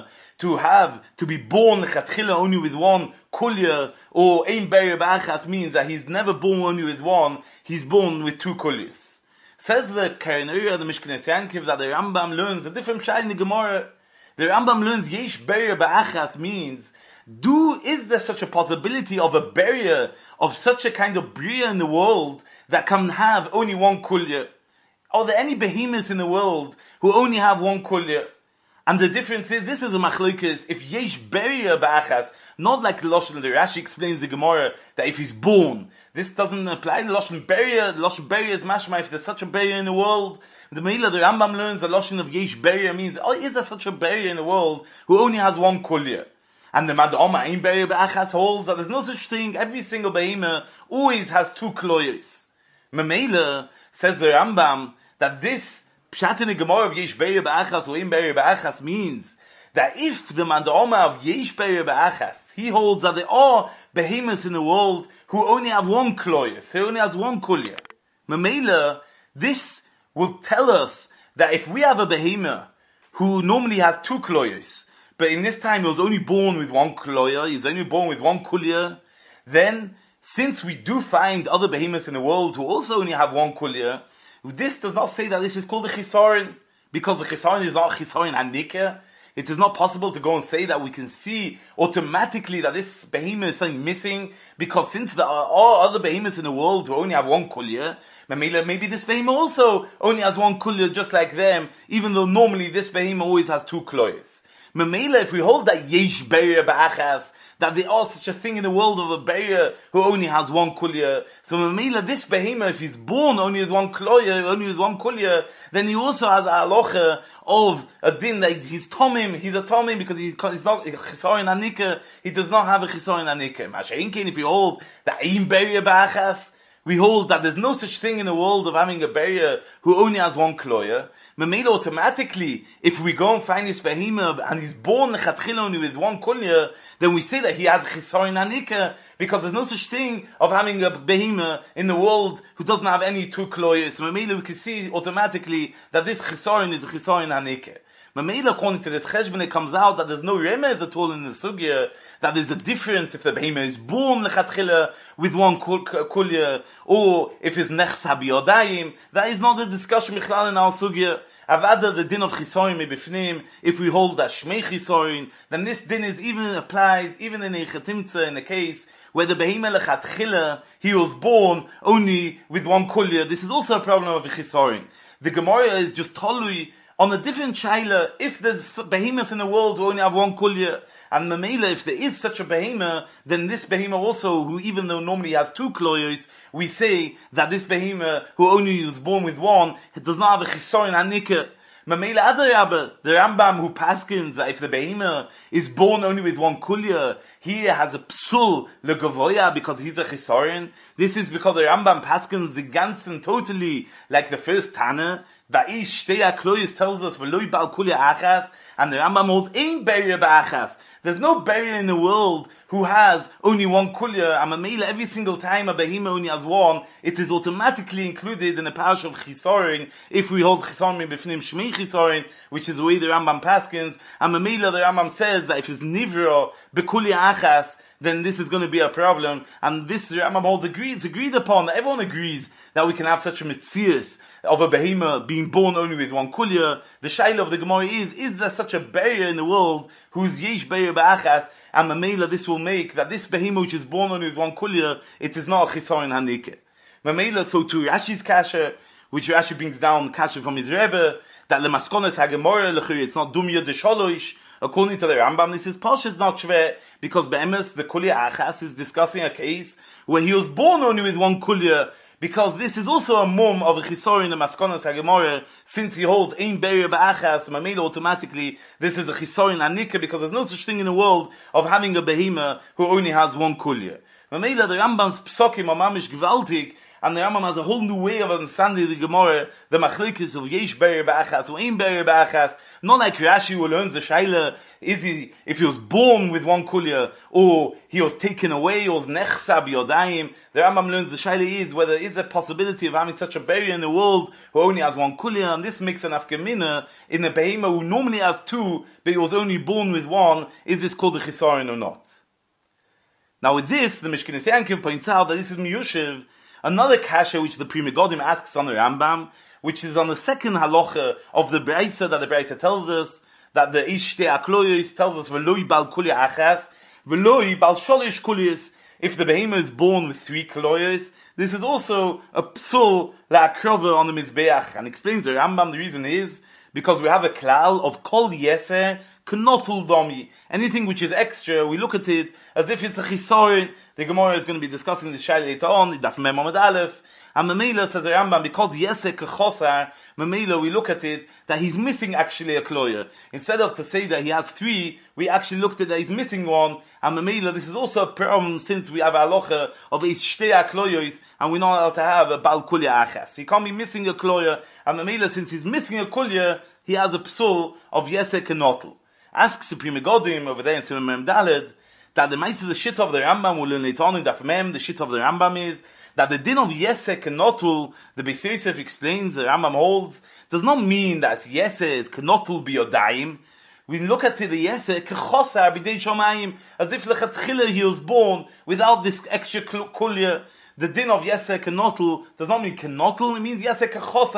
to be born lechatchila only with 1 kulya, or ein beir ba'achas means that he's never born only with 1, he's born with 2 kulyas. Says the Karen Oyer, the Mishkanis Yankiv, that the Rambam learns a different shayla in the Gemara. The Rambam learns yesh beir ba'achas means, is there such a possibility of a barrier of such a kind of bria in the world that can have only 1 kulya? Are there any behemoths in the world who only have 1 kulya? And the difference is, this is a machlokes, if yesh beria ba'achas, not like Loshen, the Rashi explains the Gemara, that if he's born, this doesn't apply to Loshen beria. Loshen beria is mashma, if there's such a beria in the world. The Rambam learns the Loshen of yesh beria means, is there such a beria in the world who only has 1 kulya? And the Mad'oma ein beria ba'achas holds that there's no such thing, every single behemoth always has 2 kloyos. Memela, says the Rambam, that this Pshat in the Gemara of Yesh Beir Ba'achas or Ein Beir Ba'achas means that if the Mad'oma of Yesh Beir Ba'achas, he holds that there are behemoths in the world who only have 1 kloyos, who only has 1 kulya. Memela, this will tell us that if we have a behemoth who normally has 2 kloyos, but in this time he was only born with 1 kloya, he's only born with 1 kulya, then since we do find other behemoths in the world who also only have 1 kulya, this does not say that this is called a chisaron, because the chisaron is not chisaron hanikah. It is not possible to go and say that we can see automatically that this behemoth is something missing, because since there are all other behemoths in the world who only have one kulya, maybe this behemoth also only has one kulya just like them, even though normally this behemoth always has two kloyas. Memela, if we hold that yesh beria ba'achas, that there are such a thing in the world of a beria who only has one kulya, so Memela, this behemoth, if he's born only with one kloya, only with one kulya, then he also has a halacha of a din that he's a tomim because he's not chisorin anika, he does not have a chisorin anika. Masha'inkin, if we hold that ein beria ba'achas, we hold that there's no such thing in the world of having a beria who only has one kloya. Memela, automatically, if we go and find this behemoth and he's born lechatchila only with one kulya, then we say that he has chisorin anika, because there's no such thing of having a behemoth in the world who doesn't have any two kloyas. So Memela, we can see automatically that this chisorin is a chisorin anika. Memela, according to this cheshbon, it comes out that there's no remez at all in the sugya, that there's a difference if the behemoth is born lechatchila with one kulya, or if it's nechs habiyodayim. That is not the discussion michlal in our sugya. Avada, the din of chisorin mebifnim, if we hold that shmei chisorin, then this din is applies even in a chetimtza, in a case where the behemoth lechatchila, he was born only with one kulya. This is also a problem of chisorin. The Gemara is just tolui on a different shaila, if there's behemoths in the world who only have one kulya, and memela, if there is such a behemoth, then this behemoth also, who even though normally has two kloyos, we say that this behemoth, who only was born with one, does not have a chisorin anika. Memela other Rabba, the Rambam who paskins that if the behemoth is born only with one kulya, he has a psul legavoya because he's a chisorin. This is because the Rambam paskins the ganzen totally like the first Tana. Va'ish shtei kloyos tells us v'loi bal kulya achas, and the Rambam holds ein beria ba'achas. There's no beria in the world who has only one kulya, and Mamela, every single time a behemoth only has one, it is automatically included in the parish of chisorin, if we hold chisorin b'fnim shmei chisorin, which is the way the Rambam paskins, and Mamela, the Rambam says that if it's nivro b'kulya achas, then this is going to be a problem, and this Rambam holds it's agreed upon, that everyone agrees that we can have such a mitzias of a behemoth being born only with one kulya. The shaila of the Gemara is there such a barrier in the world whose yesh barrier ba'achas, and Mamela, this will make that this behemoth which is born only with one kulya, it is not a chisorin hanike. Mamela, so to Rashi's kasha, which Rashi brings down kasha from his Rebbe, that le maskonas hagemora lechuri, it's not dumya de shalosh. According to the Rambam, this is Pashat not shver, because Be'emes, the Kulya Achas, is discussing a case where he was born only with one Kulya, because this is also a mum of a Chisorin in the Maskonas HaGemorah, since he holds Ein Beria Ba'achas, Mamela, automatically, this is a Chisorin Anika, because there's no such thing in the world of having a Behemoth who only has one Kulya. Mamela, the Rambam's Psokim are mamish gewaltig, and the Rambam has a whole new way of understanding the Gemara, the machlekes of yesh beria ba'achas or ein beria ba'achas. Not like Rashi who learns the shaila, if he was born with one kulya, or he was taken away, or was nechsa b'yodayim. The Rambam learns the shaila is whether there is a possibility of having such a beria in the world who only has one kulya, and this makes an afkamina in a behemoth who normally has two, but he was only born with one. Is this called a chisaron or not? Now with this, the Mishkenes Yankiv points out that this is miyushiv, another kasha which the Pri Megadim asks on the Rambam, which is on the second halacha of the Braisa, that the Braisa tells us that the ish shtei akloyos tells us v'loi bal kulya achas, v'loi bal sholish kulyas. If the behemoth is born with three kloyos, this is also a psul la'akrova on the mizbeach, and explains the Rambam. The reason is because we have a klal of kol yeser knotul domi. Anything which is extra, we look at it as if it's a chisorin. The Gemara is going to be discussing this shaila later on, Daf Mem Amud Aleph. And Mamela, says the Rambam, because yesek kechosar, Mamela, we look at it that he's missing actually a kloya. Instead of to say that he has three, we actually looked at that he's missing one. And Mamela, this is also a problem since we have a halacha of ish shtei kloyos, and we're not allowed to have a bal kulya achas. He can't be missing a kloya. And Mamela, since he's missing a kulya, he has a psul of yesek knotul. Asks the Pri Megadim over there in Simon Mem Daled, that the mice of the shit of the Rambam, will learn later on in Daf Mem, the shit of the Rambam is that the din of yesek knotul, the Beis Yosef explains, the Rambam holds, does not mean that yesek is knotul biyodayim. We look at the yesek kechosar b'dei shomayim, as if lechatchila he was born without this extra kulya. The din of yesek knotul does not mean knotul, it means yesek kechosar.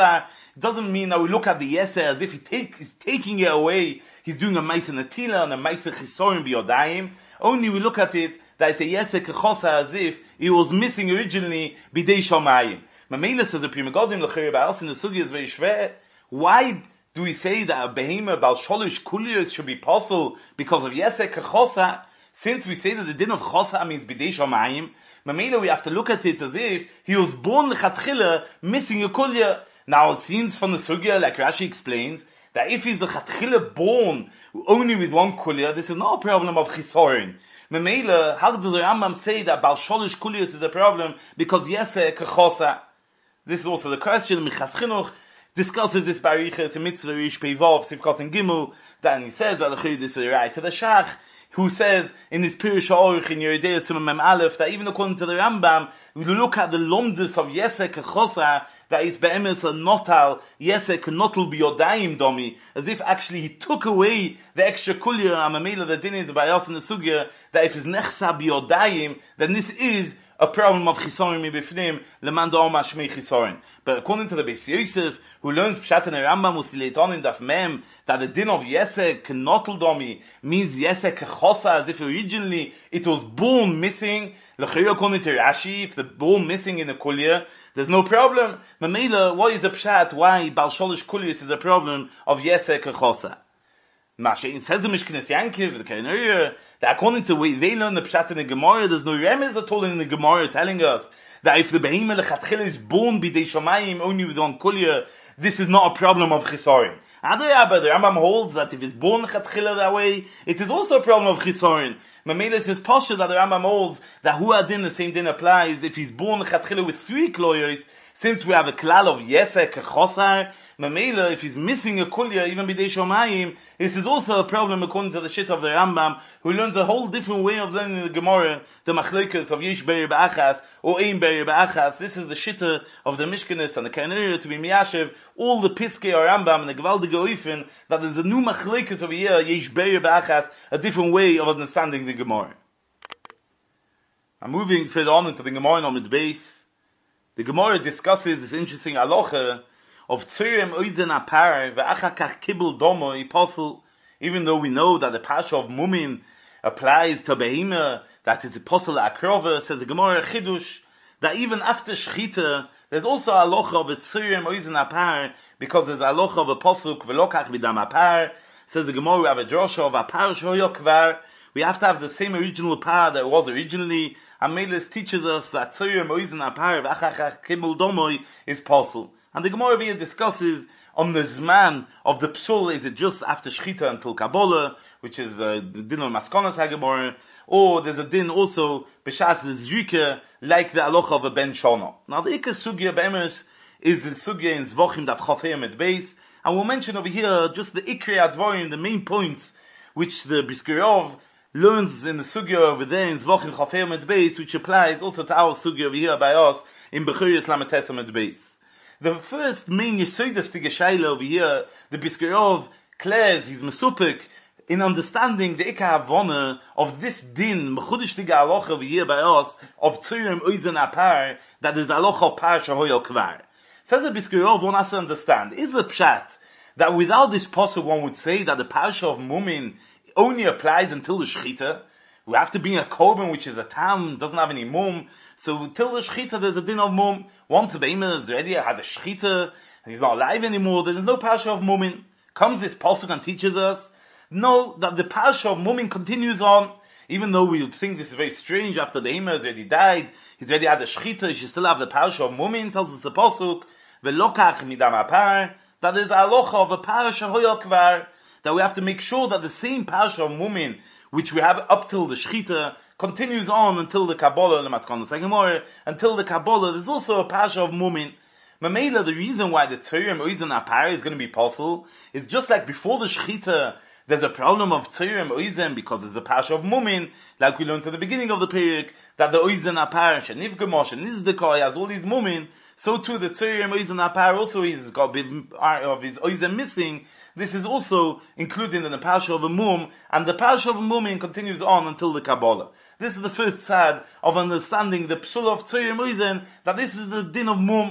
It doesn't mean that we look at the Yeseh as if he's taking it away. He's doing a Maisa Natila and a Maisa Chisorim Biyodayim. Only we look at it that it's a Yeseh Kechosa as if he was missing originally Bidei Shomayim. Mamela says the Pri Megadim L'cheri Ba'als in the Sugi is very shver. Why do we say that a Behema Bal Sholish Kuliyos should be possible because of Yeseh Kechosa? Since we say that the din of Chosa means Bidei Shomayim, Mamela we have to look at it as if he was born L'chatchila missing a Kulya. Now it seems from the Sugya, like Rashi explains, that if he's the L'chatchila born only with one Kulya, this is not a problem of Chisorin. Mamela, how does the Rambam say that Bal Sholish Kuliyos is a problem because Yeseh Kechosa? This is also the question. Michas Chinuch discusses this bariches in Mitzvah Rish Peivov Sivkot and Gimel. Then he says that this is right to the Shach, who says in his Pirush Ha'orich in Yeridei Simon Mem Aleph that even according to the Rambam, we look at the lomdus of Yeseh Kechosa that is be'emes a notal Yeseh Kenotel Biyodayim domi, as if actually he took away the extra kulya. Amamela the din is by us in the sugya that if it's nechsa biyodayim, then this is a problem of chisorim mibifnim leman da'om hashmei chisorim. But according to the Beis Yosef, who learns Pshat in the Rambam Usileiton in Daf Mem, that the din of Yeseh Kenotel domi means Yeseh Kechosa, as if originally it was born missing. L'chayr according to Rashi, if the born missing in the kulya, there's no problem. Mamela, what is the Pshat? Why Bal Sholish Kulyos is a problem of Yeseh Kechosa? It says in Mishkenes Yankiv, the Kainuriya, that according to the way they learn the Pshat in the Gemara, there's no remez at all in the Gemara telling us that if the Behemah L'chatchila is born Bidei Shomayim only with one Kulya, this is not a problem of Chisorim. Adarabba, the Rambam holds that if it's born L'chatchila that way, it is also a problem of Chisorim. Mamela is his posture that the Rambam holds that Hu Adin, the same din applies if he's born L'chatchila with 3 Kloyos. Since we have a klal of Yeseh Kechosar, Mamela, if he's missing a kulya, even b'dei shomayim, this is also a problem according to the shit of the Rambam, who learns a whole different way of learning the Gemara, the machlekes of Yesh Beri Ba'achas, or Ein Beri Ba'achas. This is the shitta of the Mishkenes and the Kainuriya to be miyashev, all the Piskei or Rambam and the Gevaldige Oifen, that there's a new machlekes over here, Yesh Beri Ba'achas, a different way of understanding the Gemara. I'm moving further on into the Gemara on its base. The Gemara discusses this interesting halacha of Tzirem Oizen Apar ve'achakach Kibul Domo Apostle. Even though we know that the Pasha of Mumin applies to Behemah, that is Apostle Akrova, says the Gemara Chidush, that even after Shechita, there's also a halacha of a Tzirem Oizen Apar, because there's a halacha of a Pasuk Velokach Bidam Apar. Says the Gemara, we have a drosha of Apar Shoyo Kvar. We have to have the same original par that it was originally. And Melis teaches us that Tzirem Oizen Apar v'achachach Kibul Domoy is possible. And the Gemara here discusses on the Zman of the Psul, is it just after Shechita until Kabbalah, which is the din of Maskonas HaGemara, or there's a din also B'shas the Zrika, like the halacha of a Ben Shana. Now the Ikar Sugya Be'emes is the Sugya in Zvochim Daf Chafayim at base, and we'll mention over here just the Ikrei Advarim, the main points, which the Briskirov learns in the Sugya over there in Zvochim Chafayim at base, which applies also to our Sugya over here by us in Bechurias Lametesam at base. The first main Yesodus to Geshaila over here, the Briskirov declares he's mesupik in understanding the Ikar Havana of this din, Mechudish Tiga Aloch over here by us, of Tzirem Oizen Apar, that is Aloch of Par Shahoyo Kvar. Says the Briskirov, one has to understand, is the Pshat that without this posuk one would say that the Parsha of Mumin only applies until the Shechita? We have to bring a Korban which is a Tam, doesn't have any Mum. So till the Shechita there's a din of Mum. Once the Behemoth is ready, had a Shechita, and he's not alive anymore, there's no Parsha of Mumin. Comes this Pasuk and teaches us, no, that the Parsha of Mumin continues on. Even though we would think this is very strange, after the Behemoth has already died, he's already had a Shechita, he should still have the Parsha of Mumin, tells us the Pasuk, Velokach midam apar, that is a halacha of a Parsha hoyo kvar, that we have to make sure that the same Parsha of Mumin, which we have up till the Shechita, continues on until the Kabbalah, until the Kabbalah, there's also a Parsha of Mumin. Mamela, the reason why the Tzirem Oizen Apar is going to be possible is just like before the Shechita, there's a problem of Tzirem Oizen because there's a Parsha of Mumin, like we learned at the beginning of the period, that the Oizen Apar, Shenivgemosh, and Nizdekoi has all these Mumin, so too the Tzirem Oizen Apar also is got a bit of his Oizen missing. This is also included in the Parsha of a Mum, and the Parsha of a Mumin continues on until the Kabbalah. This is the first side of understanding the Psul of Tzirem Oizen, that this is the din of Mum.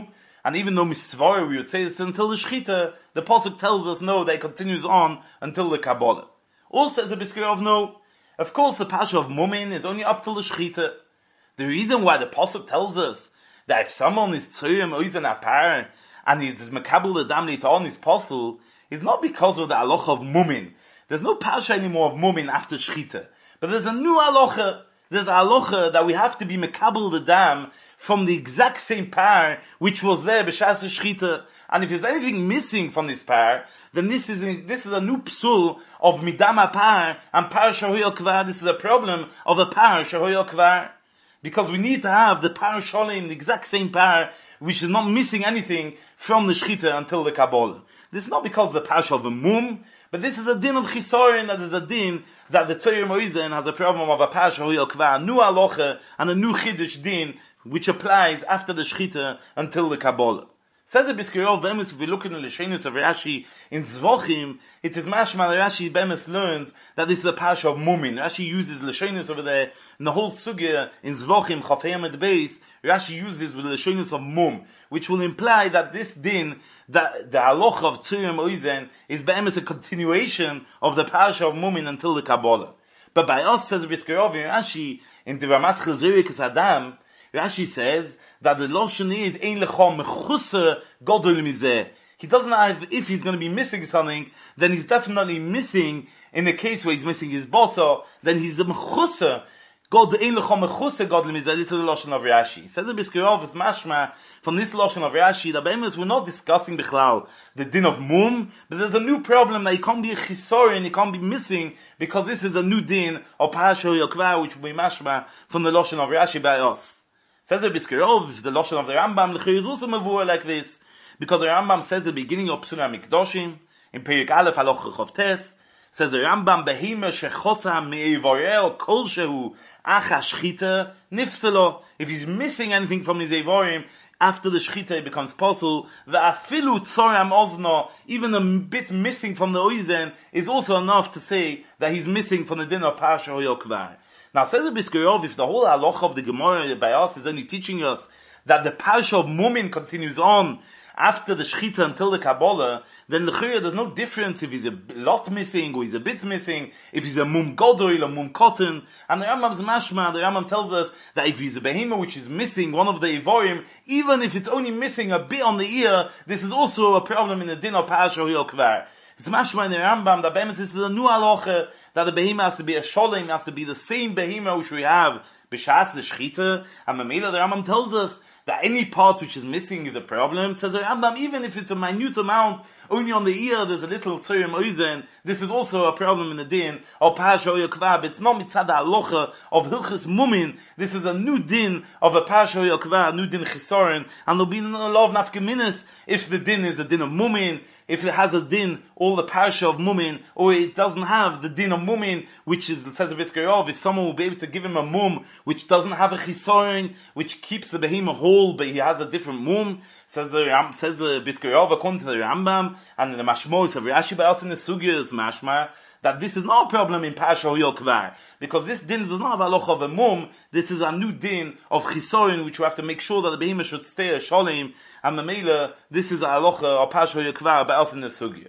And even though Misvara, we would say it's until the Shechita, the Pasuk tells us no, that it continues on until the Kabbalah. Also, as a Biskirov, no. Of course, the Pasha of Mumin is only up till the Shechita. The reason why the Pasuk tells us that if someone is Tzurim Oizen Apar, and he is Mekabel the Dam later on his Pasul, is not because of the halacha of Mumin. There's no Pasha anymore of Mumin after Shechita. But there's a new halacha. There's a halacha that we have to be Mekabel the Dam from the exact same par which was there b'shas Shechita. And if there's anything missing from this par, then this is a new psul of midama par and par shahoy kvar. This is a problem of a par shahoy kvar. Because we need to have the par sholim, the exact same par, which is not missing anything from the Shechita until the Kabbalah. This is not because of the parsha of a mum, but this is a din of chisorin, that is a din that the Tzayir Moizen has a problem of a parsha hoyel kvar, a new aloche, and a new chiddush din, which applies after the Shechita until the Kabbalah. Says the Biskirov Bemis, if we look in the Leshenus of Rashi in Zvochim, it is mashma Rashi Bemis learns that this is a parsha of Mumin. Rashi uses Leshenus over there in the whole sugya in Zvochim Chafayim at base. Rashi uses with the Leshenus of Mum, which will imply that this din, that the halacha of Tzurim Oizen, is Bemis a continuation of the parsha of Mumin until the Kabbalah. But by us, says Biskirov in Rashi in Divamaschil Zerikus Adam, Rashi says that the Lashon is ein lecha mechusa godol mizeh. He doesn't have, if he's going to be missing something, then he's definitely missing, in the case where he's missing his bosa, then he's a mechusa. God ein lecha mechusa godol mizeh. This is the Lashon of Rashi. Says the Biskirov is mashma from this Lashon of Rashi that be'emes we're not discussing bichlal the din of mum, but there's a new problem that he can't be a chisorin, he can't be missing, because this is a new din of parasha yokva, which will be mashma from the Lashon of Rashi by us. Says the Biskirov, the Lashon of the Rambam, L'chir is also mavur like this, because the Rambam says the beginning of Psula Mikdoshim, in Perik Aleph Halacha Chof Tes, says the Rambam, Behima shechosa me'evorel kol shehu acha shchita nifselo. If he's missing anything from his evorim, after the shchita it becomes possible. Ve'afilu tzoram ozno, even a bit missing from the oizen, is also enough to say that he's missing from the din of Parsha Hoyokvar. Now, says the Biskirov, if the whole halacha of the Gemara by us is only teaching us that the parsha of Mumin continues on after the Shechita until the Kabbalah, then the Chiyah, there's no difference if he's a lot missing or he's a bit missing, if he's a Mum Godoil or Mum Cotton. And the Rambam's mashma, the Rambam tells us that if he's a Behemah which is missing one of the Evorim, even if it's only missing a bit on the ear, this is also a problem in the din of Parsha Hoyel Kvar. It's mashma in the Rambam that this is a new halacha that the behemah has to be a sholem, has to be the same behemah which we have b'shas the shechita. And Mamela, the Rambam tells us that any part which is missing is a problem. Says the Rambam, even if it's a minute amount, only on the ear there's a little tzurim oizen, this is also a problem in the din of Parsha Hoyokvar. It's not mitzad halacha of Hilchis Mumin. This is a new din of a Parsha Hoyokvar, a new din chisorin, and there'll be no law of nafkeminis if the din is a din of Mumin, if it has a din, all the Parsha of Mumin, or it doesn't have the din of Mumin, which is, says the Biskirov, if someone will be able to give him a mum, which doesn't have a chisorin, which keeps the behemoth whole, but he has a different mum, says the Biskirov, according to the Rambam, and the Mashmos of Rashi, but also in the Sugya is mashma, that this is not a problem in Parsha Hoyokvar, because this din does not have a halacha of a mum, this is a new din of chisorin, which we have to make sure that the behemoth should stay a sholim, and Mamela, this is a halacha of Parsha Hoyokvar, but also in the Sugya.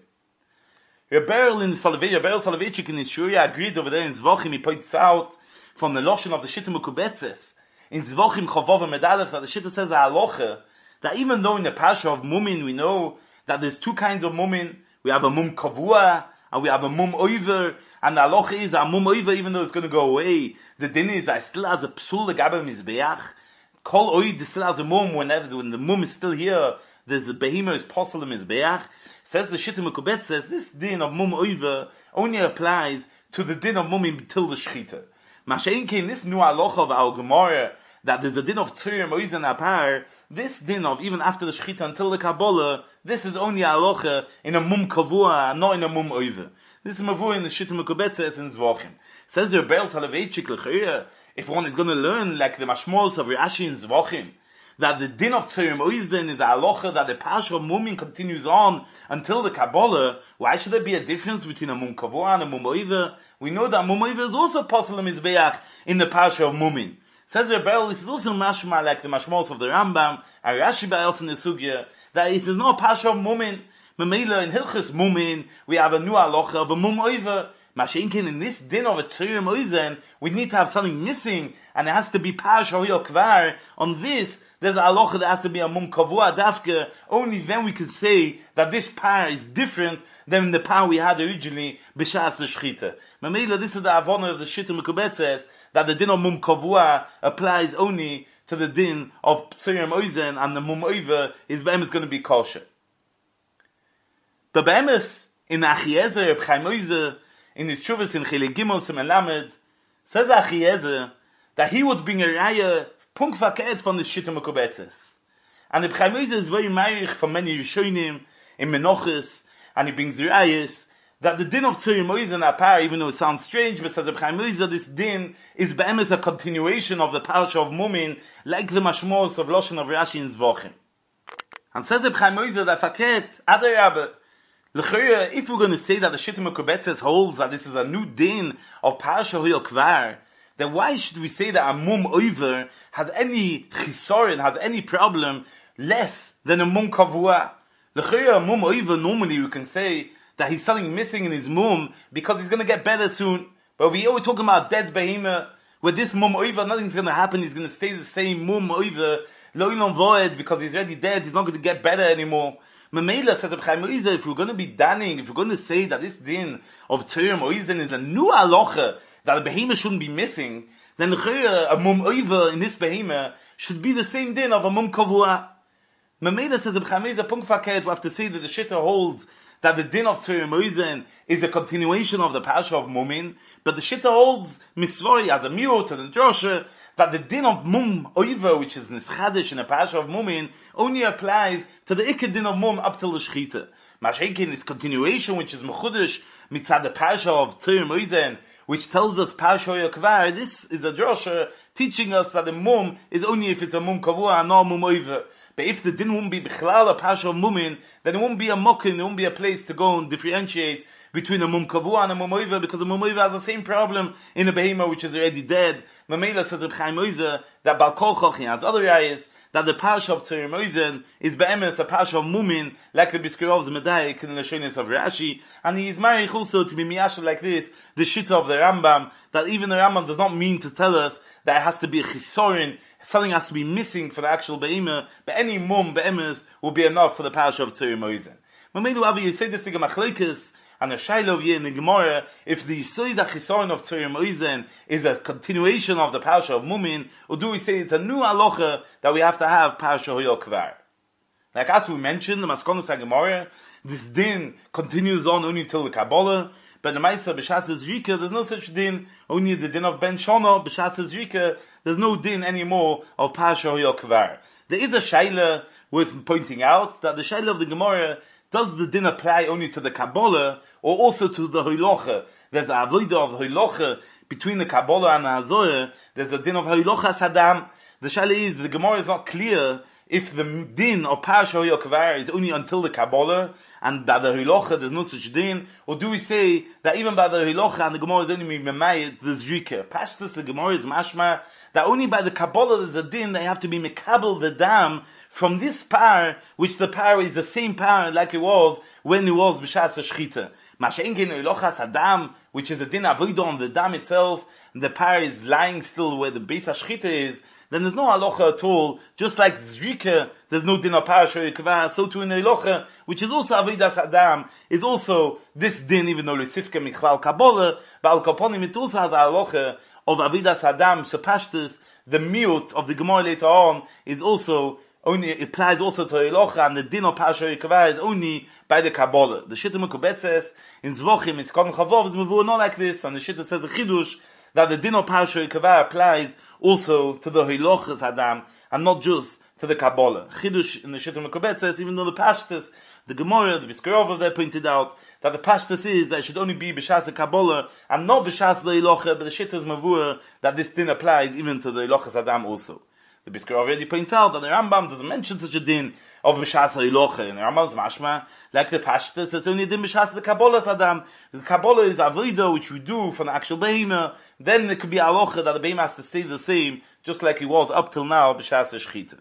Rebbeinu Soloveitchik in his Shuria agreed over there in Zvochim, he points out from the Lashon of the Shitta Mekubetzes, in Zvochim Chavov and Medalef, that the Shitta says a halacha, that even though in the Parsha of Mumin we know that there's two kinds of Mumin, we have a Mum Kavua, and we have a Mum Oiver, and the halacha is a Mum Oiver, even though it's going to go away, the din is that it still has a Psul Legabe Mizbeach, Kol Oid still has a Mum, when the Mum is still here, there's a Behemoth is possible in Mizbeach. Says the Shitta Mekubet says this din of Mum Oiver only applies to the din of Mumim till the Shechita. Mashain came this new halacha of our Gemara that there's a din of Tzurim Oizen Apar. This din of even after the Shechita until the Kabbalah, this is only a halacha in a Mum Kavua, not in a Mum Oiver. This is Mavur in the Shitta Mekubet says in Zvochim. Says the Rebbeinu Soloveitchik l'chayra, if one is going to learn like the Mashmos of Rashi in Zvochim, that the din of Tzurim Oizen is a halacha that the Parsha of Mumin continues on until the Kabbalah, why should there be a difference between a Mum Kavua and a Mum Oiver? We know that Mum Oiver is also possible in Mizbeach in the Parsha of Mumin. Says Rebel, this is also mashma like the mashmos of the Rambam, and Rashi Ba'els in the Sugya, that it is not pasha of mumin. Memela in Hilchis mumin, we have a new halacha of a mum oiver. Mashenkin in this din of a Tzurim Oizen, we need to have something missing, and it has to be pasha hoyo kvar. On this, there's a halacha that has to be a mum kavua dafke. Only then we can say that this par is different than the par we had originally b'shas the shchita. Memela, this is the avona of the Shita Mekubetzes, that the din of mum kavua applies only to the din of Tzurim Oizen, and the mum oiver is going to be kosher. But be'emes in Achiezer, Reb Chaim Oizer, in his Chuvas in Chilei Gimel Siman Lamed, says Achiezer that he would bring a raya punk verkehrt from the Shita Mekubetzes. And Reb Chaim Oizer is very marich from many Rishonim in Menochis, and he brings rayas that the din of Tzurim Oizen apar, even though it sounds strange, but says Reb Chaim Oizer, this din is be'emes a continuation of the parasha of Mumin, like the mashmos of Loshen of Rashi in Zvochim. And says Reb Chaim Oizer that verkehrt Adarabbe. If we're going to say that the Shita Mekubetzes holds that this is a new din of Parasha Hoyo Kvar, then why should we say that a mum oiver has any chisorin, has any problem less than a mum kavua? A mum oiver, normally we can say that he's something missing in his mum because he's going to get better soon. But we always talking about dead behemoth. With this mum oiver, nothing's going to happen. He's going to stay the same mum oiver, lo ilon voed, because he's already dead. He's not going to get better anymore. Memela says Reb Chaim Oizer, if we're going to be danning, if we're going to say that this din of Tzurim Oizen is a new halacha that a behemoth shouldn't be missing, then a mum oiver in this behemoth should be the same din of a mum kavua. Memela says Reb Chaim Oizer, punk verkehrt, we have to say that the Shitta holds that the din of Tzurim Oizen is a continuation of the parasha of Mumin, but the Shitta holds misvori as a miut and a drosha, that the din of mum oiver, which is nischadish in the parasha of Mumin, only applies to the iked din of mum up till the shchita. Mashenkin is continuation, which is mechudesh mitzad the parasha of Tzurim Oizen, which tells us parasha hoyo kvar. This is a drosha teaching us that the mum is only if it's a mum kavua and not mum oiver. But if the din won't be bichlal a parasha of Mumin, then it won't be a mokim, there won't be a place to go and differentiate between a mum kavua and a mum oiver, because the mum oiver has the same problem in a behemoth which is already dead. Mamela says Reb Chaim Oizer that Bal Kol Chochi has other ayahs that the parasha of Tzurim Oizen is be'emes a parasha of Mumin, like the Biskirov Zmedayik in the Shonis of Rashi, and he is married also to be miyashav like this, the Shitta of the Rambam, that even the Rambam does not mean to tell us that it has to be a chisorin, something has to be missing for the actual behemoth, but any mum be'emes will be enough for the parasha of Tzurim Oizen. Mamela Avi, you say this thing of Machlekes, and a Shailov here in the Gemara, if the Yisoid HaChisorin of Tzurim Oizen is a continuation of the parasha of Mumin, or do we say it's a new halacha that we have to have parasha Hoyo Kvar? Like as we mentioned, the Maskonos HaGemara, this din continues on only until the Kabbalah, but the Maisa B'Shas Zrika, there's no such din, only the din of Ben Shona, B'Shas Zrika, there's no din anymore of parasha Hoyo Kvar. There is a Shaila worth pointing out, that the Shaila of the Gemara, does the din apply only to the Kabbalah, or also to the Hoilocha? There's a avodah of Hoilocha between the Kabbalah and the Hazoyah. There's a din of Hoilocha Sadam. The Shaila is, the Gemara is not clear if the din of Parasha Hoyo Kvar is only until the Kabbalah, and by the Hoilocha there's no such din, or do we say that even by the Hoilocha and the Gemara is only Memayit, the Zrika? Pashtus, the Gemara is mashma, that only by the Kabbalah there's a din that you have to be mekabel the dam from this par, which the par is the same par like it was when it was b'shas shchita. Mashenkin Hoilochas Adam, which is a din avodah on the dam itself, and the par is lying still where the beis hashchita is, then there's no halacha at all. Just like Zrika, there's no din of parasha yekvar, so too in Hoilocha, which is also avodas Adam, is also this din, even though Lusifka Michlal Kabbalah, but Al Kaponim it also has a halacha of avodas Adam, Shepashtus, the miut of the Gemara later on, is also only applies also to Hoilocha, and the din of parasha yekvar is only by the Kabbalah. The Shitta Mekubetzes in Zvochim is Kon Chavov is Mavur not like this, and the Shitta says a chidush that the din of parasha yekvar applies also to the Hoilochas Adam, and not just to the Kabbalah. Chidush in the Shitta Mekubetzes, even though the Pashtus, the Gemara, the Biskarov there pointed out that the Pashtus is that it should only be b'shas the Kabbalah and not b'shas the Hoilocha, but the Shitta is Mavur that this din applies even to the Hoilochas Adam also. The Brisker already points out that the Rambam doesn't mention such a din of B'shas HaIloche. And the Rambam's mashma, like the Pashtus, it's only a din B'shas the Kabbalah Adam. The Kabbalah is Avodah, which we do for the actual Behemah. Then it could be Aloche that the Behemah has to stay the same, just like it was up till now, B'shas HaShechita.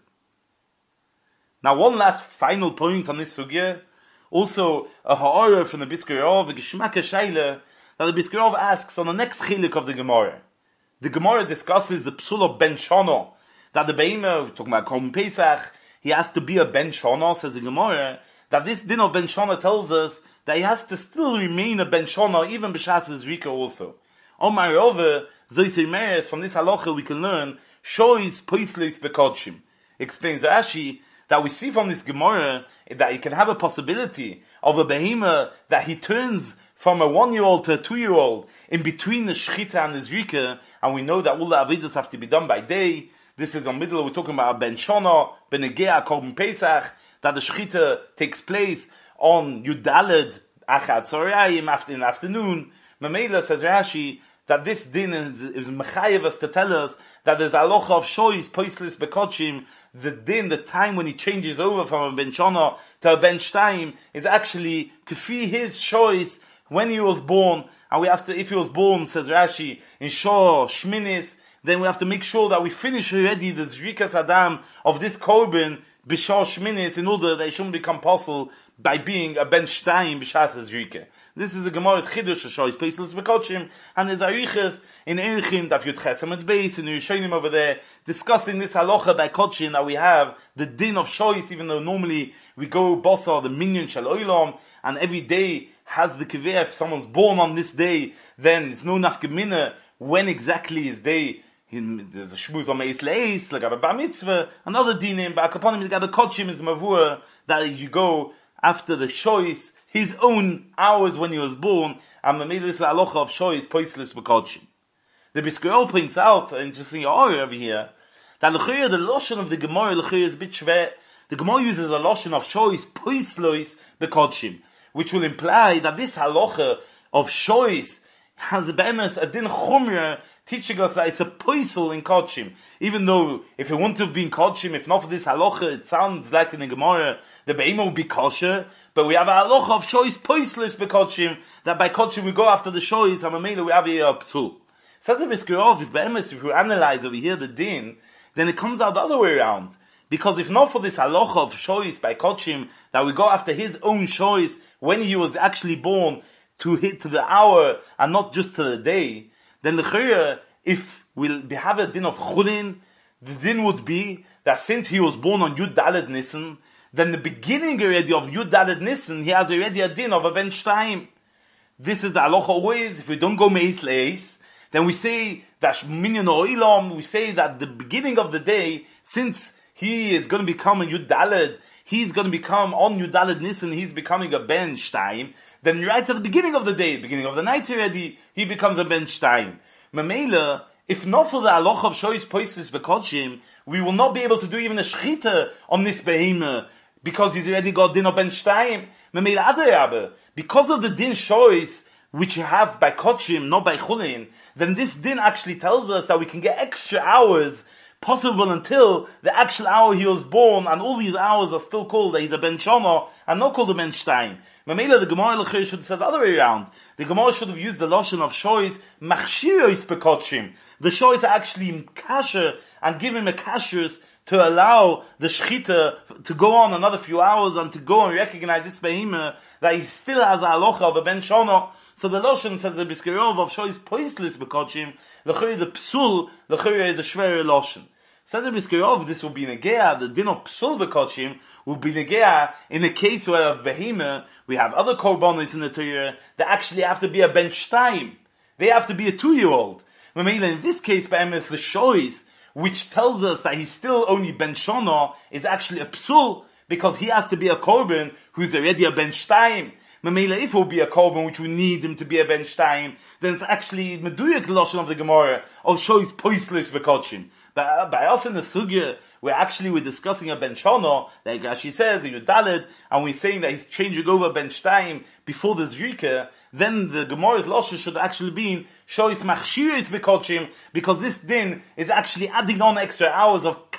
Now, one last final point on this sugya, also a ha'ara from the Brisker Rav, a Geshmak HaShaila, that the Brisker Rav asks on the next chilik of the Gemara. The Gemara discusses the psul of Ben Shana, that the Behemah, we're talking about Korban Pesach, he has to be a Ben Shana, says the Gemara, that this din of Ben Shana tells us that he has to still remain a Ben Shana, even B'shas Zrika also. Omar Rove, Zoyser Meres, from this halacha we can learn, Shois Poisleis Bekodshim. Explains Rashi, that we see from this Gemara, that you can have a possibility of a Behemah, that he turns from a 1-year-old to a 2-year-old, in between the Shechita and the Zrika, and we know that all the Avidas have to be done by day. This is in the middle, we're talking about Ben Shana, Ben Egea, Korban Pesach, that the Shechita takes place on Yudaled, Achat Tzorayim, after in the afternoon. Mamela says Rashi, that this din is mechayev us to tell us that there's alocha of shois, poislis bekodshim, the din, the time when he changes over from a Ben Shana to a Ben Shtaim, is actually kefi his shois when he was born, and we have to, if he was born, says Rashi, in Shor, Shminis, then we have to make sure that we finish already the Zrikas Adam of this Korban B'Shor Shminis in order that it shouldn't become possible by being a Ben Shtaim B'Shas Zrika. This is the Gemara's Chidush Shois Peislos Bekodshim, and there's Arichas in Erechim Daf Yud Chesam and Beis in Rishonim over there discussing this halacha by Kodshim, that we have the din of Shois, even though normally we go Basar the Minyan Shel Olam, and every day has the Kiveh. If someone's born on this day, then it's no nafkamina when exactly is day. There's a shmuz on meis leis, like a bar mitzvah, another dinim, but akaponim the kodshim is mavur, that you go after the shois, his own hours when he was born, and the this alocha of shois poistless bekodshim. The Brisker points out, an interesting area over here, that the loshon of the Gemara is a bit shver. The Gemara uses a loshon of shois poistless bekodshim, which will imply that this halacha of shois has a din chumra, teaching us that it's a poisel in kodshim. Even though, if it wouldn't have been kodshim, if not for this halacha, it sounds like in the Gemara, the be'ema would be kosher, but we have a halacha of shois poislis bekodshim, that by kodshim we go after the shois, and maybe we have here a psul. Says the Brisker Rav, if we analyze over here the din, then it comes out the other way around. Because if not for this halacha of shois by kodshim, that we go after his own shois when he was actually born, to hit to the hour and not just to the day, then the if we'll have a din of chulin, the din would be that since he was born on Yud Daled Nisan, then the beginning already of Yud Daled Nisan, he has already a din of a Ben Shtaim. This is the halacha always. If we don't go meis leis, then we say that minyan oilam, we say that the beginning of the day, since he is going to become a Yud Daled, he's going to become on Yud Daled Nisan, he's becoming a Ben Shtaim. Then right at the beginning of the day, beginning of the night already, he becomes a Ben Shtaim. Mamela, if not for the halacha of shois poislis bekodshim, we will not be able to do even a shchita on this behemah, because he's already got din of Ben Shtaim. Mamela adarabah, because of the din shois, which you have by kodshim, not by chulin, then this din actually tells us that we can get extra hours possible until the actual hour he was born, and all these hours are still called that he's a Ben Shana and not called a Ben Shtaim. Mamela, the Gemara should have said the other way around. The Gemara should have used the loshon of shois machshiros bekodshim. The shois are actually kasher and give him a kashrus to allow the shchita to go on another few hours and to go and recognize this behemah that he still has a halacha of a Ben Shana. So the loshon says the Brisker Rav of shois poislis bekodshim. The psul, the is a shver loshon. Says the Brisker Rav, this will be negea, the din of psul bekodshim will be negea in the case where of behemah, we have other korbanos in the Torah that actually have to be a Ben Shtaim. They have to be a 2-year-old. In this case, be'emes, the shois, which tells us that he's still only Ben Shana, is actually a psul, because he has to be a korban who's already a Ben Shtaim. Mamela, if it will be a korban which we need him to be a Ben Shtaim, then it's actually meduyek loshon of the Gemara of shois poislis bekodshim. But by us in the sugya, we're discussing a Ben Shana, like Rashi says, in Yudaled, and we're saying that he's changing over Ben Shtaim before the Zrika, then the Gemara's loshon should actually be shois machshiris bekodshim, because this din is actually adding on extra hours of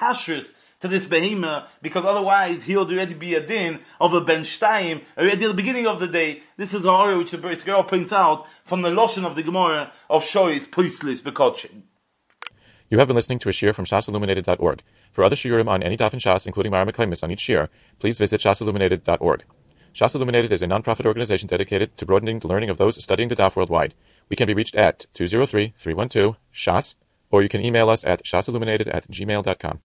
kashrus to this behemoth, because otherwise he'll already be a din of a ben shtayim already at the beginning of the day. This is a horror which the Bris Girl points out from the Lashon of the Gemara of Shoy's Puislis Bekotchin. You have been listening to a shiur from shasilluminated.org. For other shiurim on any daf in Shas, including Mara Meklemis on each shiur, please visit shasilluminated.org. Shas Illuminated is a non-profit organization dedicated to broadening the learning of those studying the daf worldwide. We can be reached at 203-312-SHAS, or you can email us at shasilluminated@gmail.com.